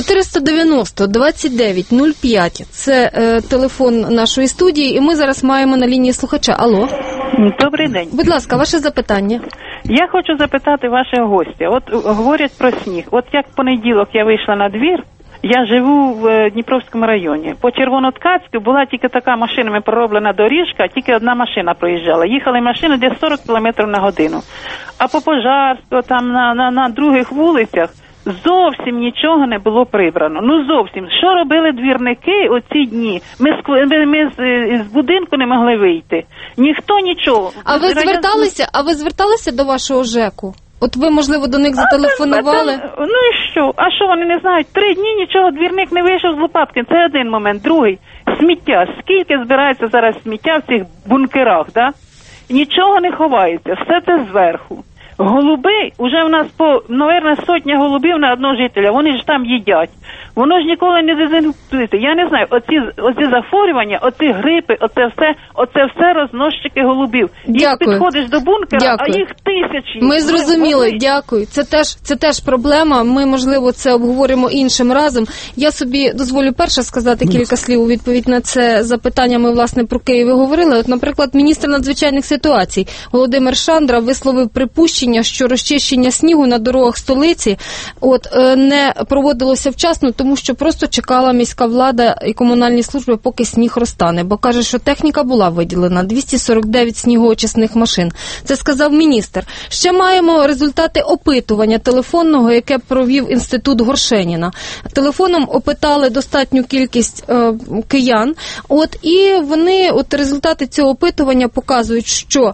490-29-05 – це телефон нашої студії, і ми зараз маємо на лінії слухача. Алло. Добрий день. Будь ласка, ваше запитання. Я хочу запитати вашого гостя. От говорять про сніг. От як в понеділок я вийшла на двір, я живу в Дніпровському районі. По Червоноткацьку була тільки така машинами пророблена доріжка, тільки одна машина проїжджала. Їхали машини десь 40 км на годину. А по Пожарську, там на других вулицях, зовсім нічого не було прибрано. Ну зовсім. Що робили двірники оці дні? Ми з будинку не могли вийти. Ніхто нічого. А ви зверталися до вашого ЖЕКу? От ви, можливо, до них зателефонували? Ну і що? А що вони не знають? 3 дні нічого, двірник не вийшов з лопатки. Це один момент. Другий. Сміття. Скільки збирається зараз сміття в цих бункерах, да? Нічого не ховається. Все це зверху. Голуби, уже в нас наверное, 100 голубів на одного жителя, вони ж там їдять. Воно ж ніколи не дезінфікується. Я не знаю, оці захворювання, оці грипи, оце все розносчики голубів. Їх підходиш до бункера, а їх тисячі. Ми зрозуміли, дякую. Це теж проблема. Ми, можливо, це обговоримо іншим разом. Я собі дозволю перше сказати кілька слів у відповідь на це запитання. Ми, власне, про Київ говорили. От, наприклад, міністр надзвичайних ситуацій Володимир Шандра висловив припущення, що розчищення снігу на дорогах столиці не проводилося вчасно, тому що просто чекала міська влада і комунальні служби, поки сніг розтане. Бо каже, що техніка була виділена, 249 снігоочисних машин. Це сказав міністр. Ще маємо результати опитування телефонного, яке провів інститут Горшеніна. Телефоном опитали достатню кількість киян. І вони, результати цього опитування показують, що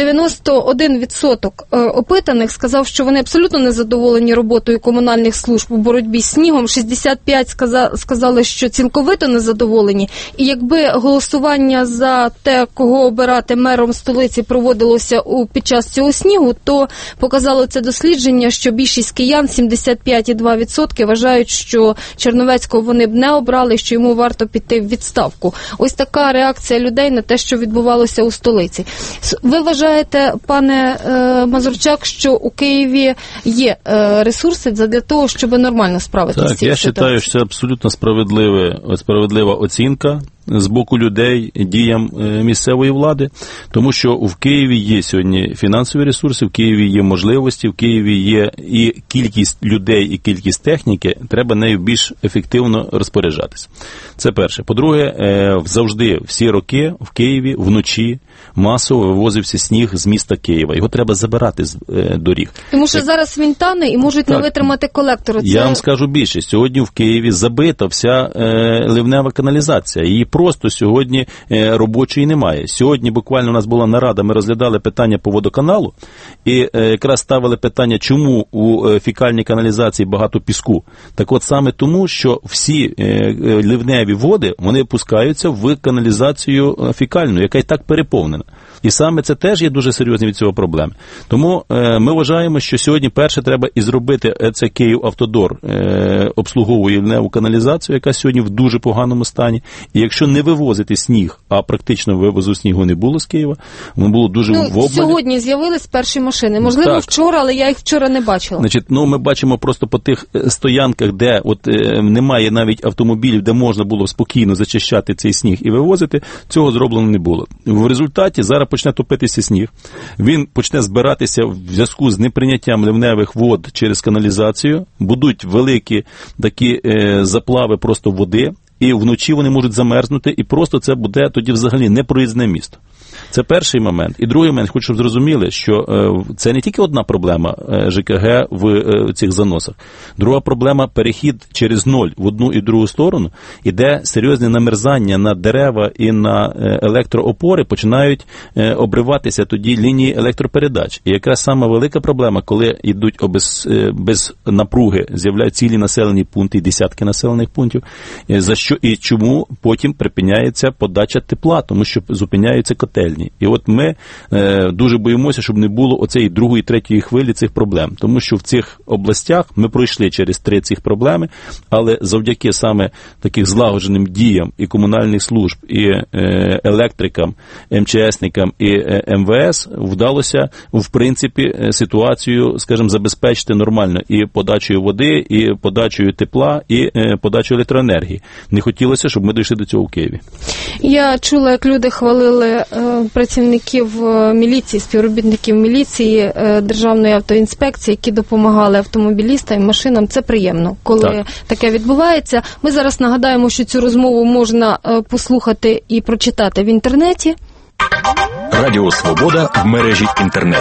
91% опитаних сказав, що вони абсолютно не задоволені роботою комунальних служб у боротьбі з снігом, 65 сказали, що цілковито незадоволені. І якби голосування за те, кого обирати мером столиці, проводилося під час цього снігу, то показало це дослідження, що більшість киян, 75,2%, вважають, що Черновецького вони б не обрали, що йому варто піти в відставку. Ось така реакція людей на те, що відбувалося у столиці. Ви вважаєте, пане Мазурчак, що у Києві є ресурси для того, щоб нормально справитися з цією ситуацією? Я вважаю, що це абсолютно справедлива оцінка з боку людей діям місцевої влади, тому що в Києві є сьогодні фінансові ресурси, в Києві є можливості, в Києві є і кількість людей, і кількість техніки, треба нею більш ефективно розпоряджатися. Це перше. По-друге, завжди, всі роки в Києві вночі масово вивозився сніг з міста Києва. Його треба забирати з доріг. Тому що зараз він тане і можуть не витримати колектор. Я вам скажу більше. Сьогодні в Києві забита вся ливнева каналізація. Її просто сьогодні робочої немає. Сьогодні буквально у нас була нарада, ми розглядали питання по водоканалу і якраз ставили питання, чому у фекальній каналізації багато піску. Так от саме тому, що всі ливневі води, вони пускаються в каналізацію фекальну, яка і так переповнена. І саме це теж є дуже серйозні від цього проблеми. Тому ми вважаємо, що сьогодні перше треба і зробити, це Київавтодор обслуговує ливневу каналізацію, яка сьогодні в дуже поганому стані. І якщо не вивозити сніг, а практично вивозу снігу не було з Києва, воно було дуже в обмалі. Сьогодні з'явились перші машини. Можливо, вчора, але я їх вчора не бачила. Ми бачимо просто по тих стоянках, де немає навіть автомобілів, де можна було спокійно зачищати цей сніг і вивозити, цього зроблено не було. В результаті зараз почне топитися сніг, він почне збиратися в зв'язку з неприйняттям ливневих вод через каналізацію, будуть великі такі заплави просто води, і вночі вони можуть замерзнути, і просто це буде тоді взагалі непроїзне місто. Це перший момент. І другий момент, хочу, щоб зрозуміли, що це не тільки одна проблема ЖКГ в цих заносах. Друга проблема – перехід через ноль в одну і другу сторону, іде серйозне намерзання на дерева і на електроопори, починають обриватися тоді лінії електропередач. І якраз сама велика проблема, коли йдуть без напруги, з'являються цілі населені пункти, десятки населених пунктів, за що і чому потім припиняється подача тепла, тому що зупиняються котельні. І от ми дуже боїмося, щоб не було оцеї другої, третьої хвилі цих проблем. Тому що в цих областях ми пройшли через 3 цих проблеми, але завдяки саме таких злагодженим діям і комунальних служб, і електрикам, МЧСникам, і МВС вдалося, в принципі, ситуацію, скажімо, забезпечити нормально і подачею води, і подачею тепла, і подачею електроенергії. Не хотілося, щоб ми дійшли до цього в Києві. Я чула, як люди хвалили працівників міліції, співробітників міліції, Державної автоінспекції, які допомагали автомобілістам і машинам. Це приємно, коли таке відбувається. Ми зараз нагадаємо, що цю розмову можна послухати і прочитати в інтернеті. Радіо Свобода в мережі інтернет.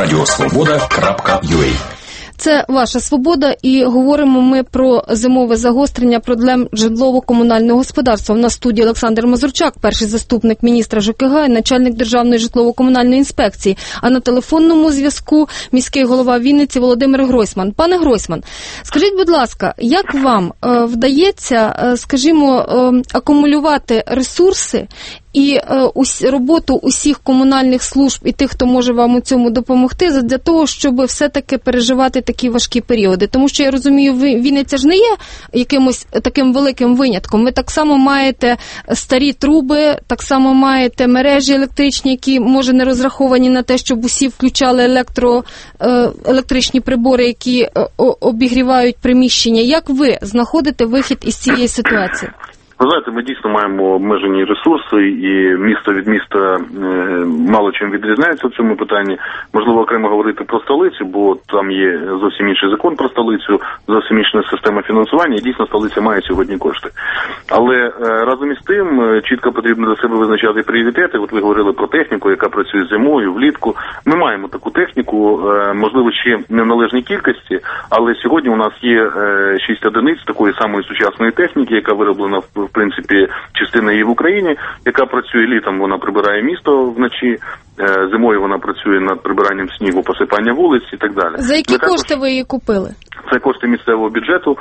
radiosvoboda.ua. Це «Ваша свобода», і говоримо ми про зимове загострення проблем житлово-комунального господарства. У нас в студії Олександр Мазурчак, перший заступник міністра ЖКГ і начальник Державної житлово-комунальної інспекції. А на телефонному зв'язку міський голова Вінниці Володимир Гройсман. Пане Гройсман, скажіть, будь ласка, як вам вдається, скажімо, акумулювати ресурси і роботу усіх комунальних служб і тих, хто може вам у цьому допомогти, для того, щоб все-таки переживати такі важкі періоди. Тому що, я розумію, Вінниця ж не є якимось таким великим винятком. Ви так само маєте старі труби, так само маєте мережі електричні, які, може, не розраховані на те, щоб усі включали електричні прибори, які обігрівають приміщення. Як ви знаходите вихід із цієї ситуації? Ви знаєте, ми дійсно маємо обмежені ресурси, і місто від міста мало чим відрізняється в цьому питанні. Можливо, окремо говорити про столицю, бо там є зовсім інший закон про столицю, зовсім інша система фінансування, і дійсно столиця має сьогодні кошти. Але разом із тим, чітко потрібно для себе визначати пріоритети. От ви говорили про техніку, яка працює зимою, влітку. Ми маємо таку техніку, можливо, ще не в належній кількості, але сьогодні у нас є 6 одиниць такої самої сучасної техніки, яка вироблена в принципі, частина її в Україні, яка працює літом, вона прибирає місто вночі, зимою вона працює над прибиранням снігу, посипання вулиць і так далі. За які кошти ви її купили? Це кошти місцевого бюджету,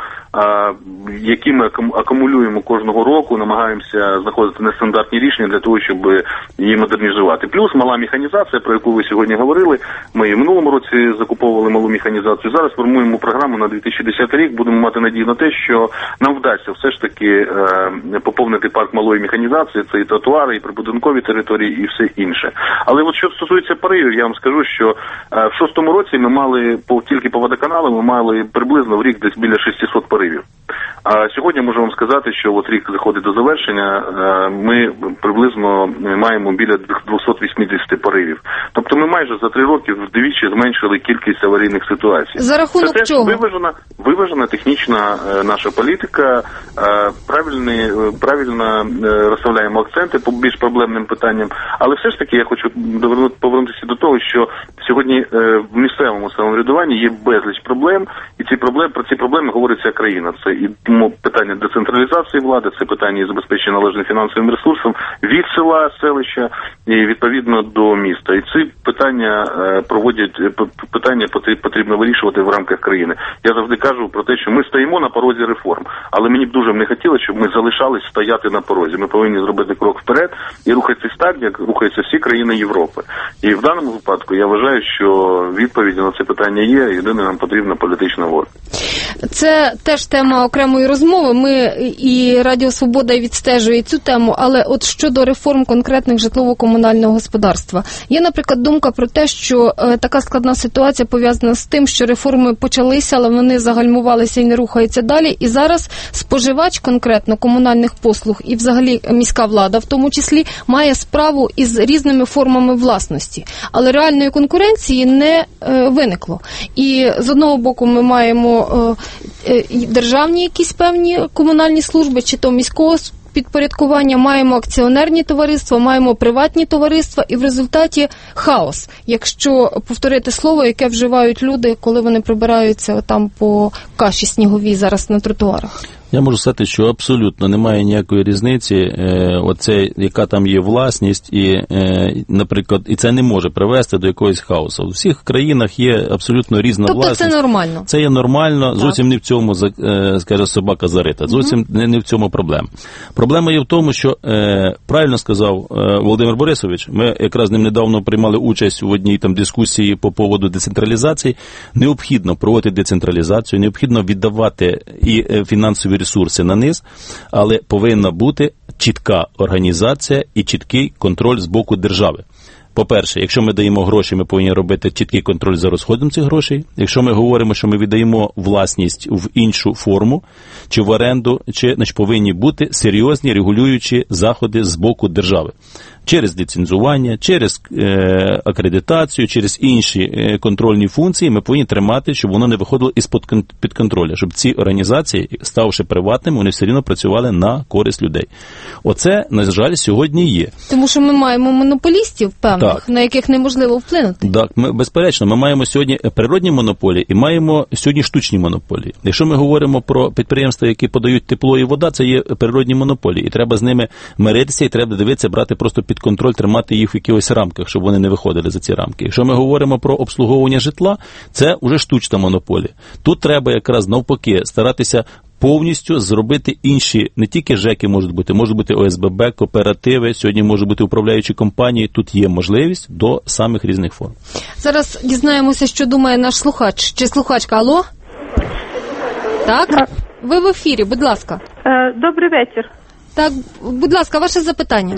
які ми акумулюємо кожного року, намагаємося знаходити нестандартні рішення для того, щоб її модернізувати. Плюс мала механізація, про яку ви сьогодні говорили. Ми і в минулому році закуповували малу механізацію. Зараз формуємо програму на 2010 рік. Будемо мати надію на те, що нам вдасться все ж таки поповнити парк малої механізації. Це і тротуари, і прибудинкові території, і все інше. Але от що стосується поривів, я вам скажу, що в 6-му році ми мали, тільки по водоканалу, ми мали приблизно в рік десь біля 600 поривів. А сьогодні можу вам сказати, що от рік заходить до завершення, ми приблизно маємо біля 280 поривів. Тобто ми майже за 3 роки вдвічі зменшили кількість аварійних ситуацій. За рахунок це чого? Виважена технічна наша політика, правильно розставляємо акценти по більш проблемним питанням. Але все ж таки я хочу повернутися до того, що сьогодні в місцевому самоврядуванні є безліч проблем, і про ці проблеми говорить вся країна. Це і питання децентралізації влади, це питання забезпечення належним фінансовим ресурсом від села, селища і відповідно до міста. І ці питання потрібно вирішувати в рамках країни. Я завжди кажу про те, що ми стоїмо на порозі реформ, але мені б дуже не хотілося, щоб ми залишались стояти на порозі. Ми повинні зробити крок вперед і рухатися так, як рухаються всі країни Європи. І в даному випадку я вважаю, що відповіді на це питання є, єдине нам потрібна політична воля. Це теж тема окремої розмови. Ми і Радіо Свобода відстежує цю тему, але от щодо реформ конкретних житлово-комунального господарства. Є, наприклад, думка про те, що така складна ситуація пов'язана з тим, що реформи почалися, але вони загальмувалися і не рухаються далі. І зараз споживач конкретно комунальних послуг і взагалі міська влада, в тому числі, має справу із різними формами власності. Але реальної конкуренції не виникло. І з одного боку ми маємо державні якісь певні комунальні служби, чи то міського підпорядкування, маємо акціонерні товариства, маємо приватні товариства, і в результаті хаос, якщо повторити слово, яке вживають люди, коли вони прибираються там по каші сніговій зараз на тротуарах. Я можу сказати, що абсолютно немає ніякої різниці, яка там є власність, і, наприклад, і це не може привести до якогось хаосу. У всіх країнах є абсолютно різна власність. Тобто це нормально? Це є нормально, зовсім не в цьому, скаже, собака зарита, зовсім не в цьому проблема. Проблема є в тому, що, правильно сказав Володимир Борисович, ми якраз з ним недавно приймали участь в одній там дискусії по поводу децентралізації. Необхідно проводити децентралізацію, необхідно віддавати і фінансові ресурси на низ, але повинна бути чітка організація і чіткий контроль з боку держави. По-перше, якщо ми даємо гроші, ми повинні робити чіткий контроль за розходом цих грошей. Якщо ми говоримо, що ми віддаємо власність в іншу форму, чи в оренду, значить повинні бути серйозні регулюючі заходи з боку держави. Через ліцензування, через акредитацію, через інші контрольні функції ми повинні тримати, щоб воно не виходило із-під контролю, щоб ці організації, ставши приватними, вони все рівно працювали на користь людей. Оце, на жаль, сьогодні є. Тому що ми маємо монополістів певних, на яких неможливо вплинути. Так, безперечно, ми маємо сьогодні природні монополії і маємо сьогодні штучні монополії. Якщо ми говоримо про підприємства, які подають тепло і вода, це є природні монополії. І треба з ними миритися, і треба дивитися, брати просто під контроль, тримати їх в якихось рамках, щоб вони не виходили за ці рамки. Якщо ми говоримо про обслуговування житла, це вже штучна монополія. Тут треба якраз навпаки старатися повністю зробити інші, не тільки ЖЕКи можуть бути ОСББ, кооперативи, сьогодні можуть бути управляючі компанії, тут є можливість до самих різних форм. Зараз дізнаємося, що думає наш слухач. Чи слухачка, алло? Так? Ви в ефірі, будь ласка. Добрий вечір. Так, будь ласка, ваше запитання.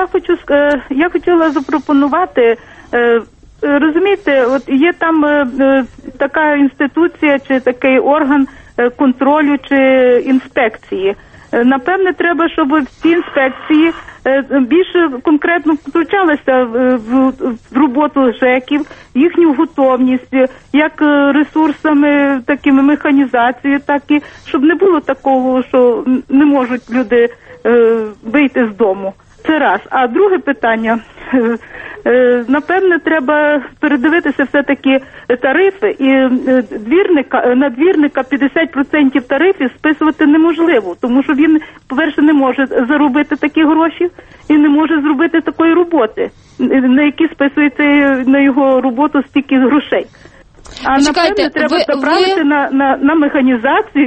Я хотіла запропонувати, розумієте, от є там така інституція чи такий орган контролю чи інспекції. Напевне, треба, щоб ці інспекції більше конкретно втручалися в роботу ЖЕКів, їхню готовність, як ресурсами, такими механізацією, так і щоб не було такого, що не можуть люди вийти з дому. Це раз. А друге питання, напевне, треба передивитися все-таки тарифи, і на двірника 50% тарифів списувати неможливо, тому що він, по-перше, не може заробити такі гроші і не може зробити такої роботи, на які списується на його роботу стільки грошей. А напевне, треба заправити на механізацію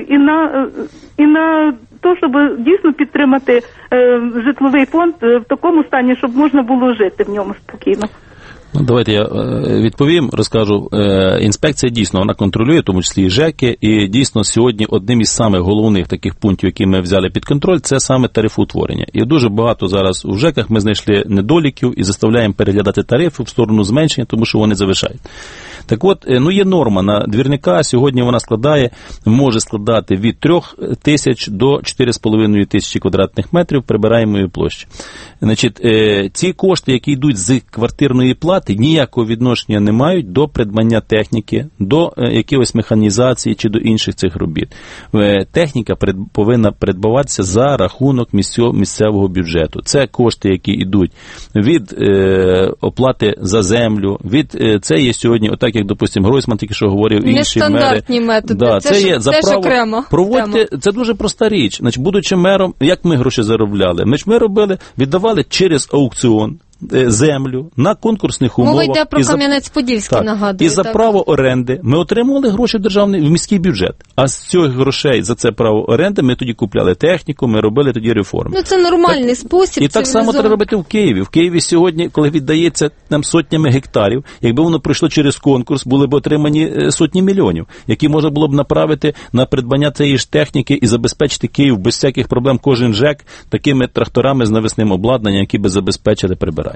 і на то, щоб дійсно підтримати житловий фонд в такому стані, щоб можна було жити в ньому спокійно. Ну, давайте я відповім, розкажу. Інспекція дійсно, вона контролює, в тому числі і ЖЕКи, і дійсно сьогодні одним із самих головних таких пунктів, які ми взяли під контроль, це саме тарифоутворення. І дуже багато зараз у ЖЕКах ми знайшли недоліків і заставляємо переглядати тарифи в сторону зменшення, тому що вони завишають. Так от, є норма на двірника, сьогодні вона може складати від 3 тисяч до 4,5 тисячі квадратних метрів прибираємої площі. Значить, ці кошти, які йдуть з квартирної плати, ніякого відношення не мають до придбання техніки, до якоїсь механізації чи до інших цих робіт. Техніка повинна придбаватися за рахунок місцевого бюджету. Це кошти, які йдуть від оплати за землю, це є сьогодні, отак як, допустимо, Гройсман тільки що говорив, інші мери. Нестандартні методи, да, це є за право окремо. Проводьте, це дуже проста річ. Значить, будучи мером, як ми гроші заробляли? Ми робили, віддавали через аукціон землю на конкурсних умовах. Мова йде про Кам'янець-Подільський, нагадую. І за право оренди ми отримували гроші в міський бюджет. А з цих грошей за це право оренди ми тоді купляли техніку, ми робили тоді реформи. Це нормальний спосіб. І так само треба робити в Києві. В Києві сьогодні, коли віддається нам сотнями гектарів, якби воно пройшло через конкурс, були б отримані сотні мільйонів, які можна було б направити на придбання цієї ж техніки і забезпечити Київ без всяких проблем, кожен ЖЕК, такими тракторами з навісним обладнанням, які би забезпечили прибирання.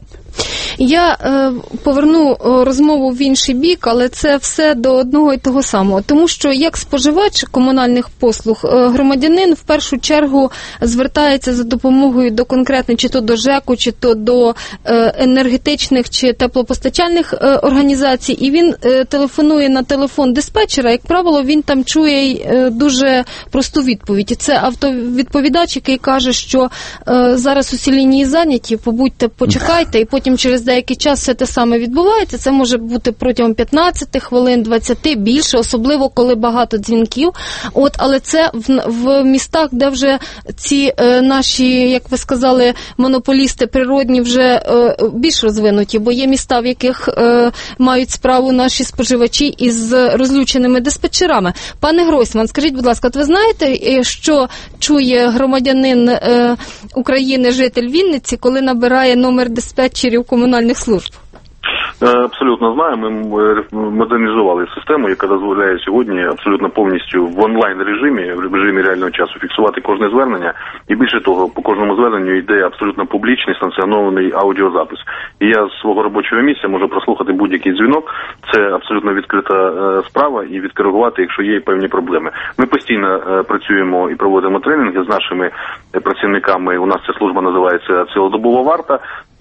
Я поверну розмову в інший бік, але це все до одного і того самого. Тому що як споживач комунальних послуг, громадянин в першу чергу звертається за допомогою до конкретних, чи то до ЖЕКу, чи то до енергетичних, чи теплопостачальних організацій, і він телефонує на телефон диспетчера, як правило, він там чує дуже просту відповідь. І це автовідповідач, який каже, що зараз усі лінії зайняті, побудьте, почекайте, і потім через деякий час все те саме відбувається. Це може бути протягом 15 хвилин, 20, більше, особливо коли багато дзвінків. Але це в містах, де вже ці наші, як ви сказали, монополісти природні вже більш розвинуті, бо є міста, в яких мають справу наші споживачі із розлюченими диспетчерами. Пане Гройсман, скажіть, будь ласка, от ви знаєте, що чує громадянин України, житель Вінниці, коли набирає номер диспетчерів комунальних служб? Абсолютно знаю. Ми модернізували систему, яка дозволяє сьогодні абсолютно повністю в онлайн-режимі, в режимі реального часу фіксувати кожне звернення. І більше того, по кожному зверненню йде абсолютно публічний, санкціонований аудіозапис. І я з свого робочого місця можу прослухати будь-який дзвінок. Це абсолютно відкрита справа і відкоригувати, якщо є певні проблеми. Ми постійно працюємо і проводимо тренінги з нашими працівниками. У нас ця служба називається «Цілодобова варта».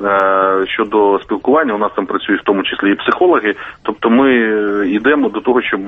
Щодо спілкування, у нас там працюють в тому числі і психологи, тобто ми йдемо до того, щоб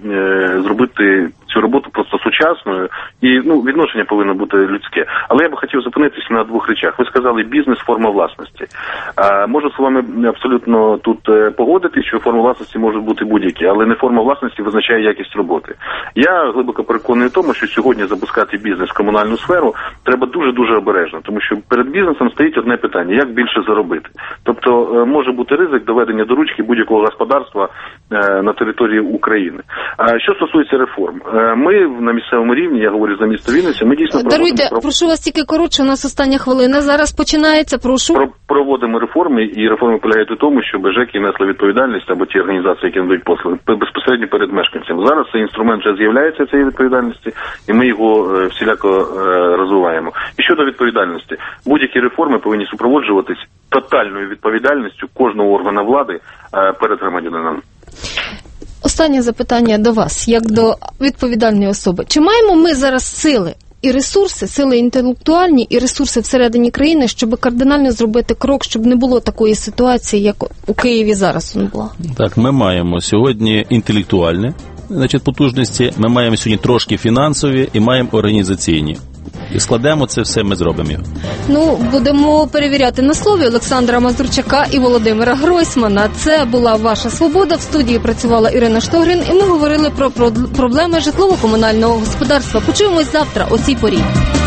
зробити цю роботу просто сучасною, і відношення повинно бути людське. Але я би хотів зупинитися на двох речах. Ви сказали бізнес, форма власності. Можу з вами абсолютно тут погодитись, що форма власності можуть бути будь-які, але не форма власності визначає якість роботи. Я глибоко переконаний в тому, що сьогодні запускати бізнес в комунальну сферу треба дуже-дуже обережно, тому що перед бізнесом стоїть одне питання: як більше більше заробити. Тобто може бути ризик доведення до ручки будь-якого господарства на території України. Що стосується реформ, ми на місцевому рівні, я говорю за місто Вінниця, ми дійсно Даруйте, прошу вас тільки коротше, у нас остання хвилина зараз починається, прошу. Проводимо реформи, і реформи полягають у тому, щоб ЖЕКи несли відповідальність або ті організації, які надають послуги, безпосередньо перед мешканцями. Зараз цей інструмент вже з'являється, цієї відповідальності, і ми його всіляко розвиваємо. І щодо відповідальності, будь-які реформи повинні супроводжуватись тотальною відповідальністю кожного органу влади перед громадянином. Останнє запитання до вас, як до відповідальної особи. Чи маємо ми зараз сили і ресурси, сили інтелектуальні і ресурси всередині країни, щоб кардинально зробити крок, щоб не було такої ситуації, як у Києві зараз була? Так, ми маємо сьогодні інтелектуальне, потужності, ми маємо сьогодні трошки фінансові і маємо організаційні. І складемо це все, ми зробимо його. Будемо перевіряти на слові Олександра Мазурчака і Володимира Гройсмана. Це була «Ваша свобода». В студії працювала Ірина Штогрин, і ми говорили про проблеми житлово-комунального господарства. Почуємось завтра о цій порі.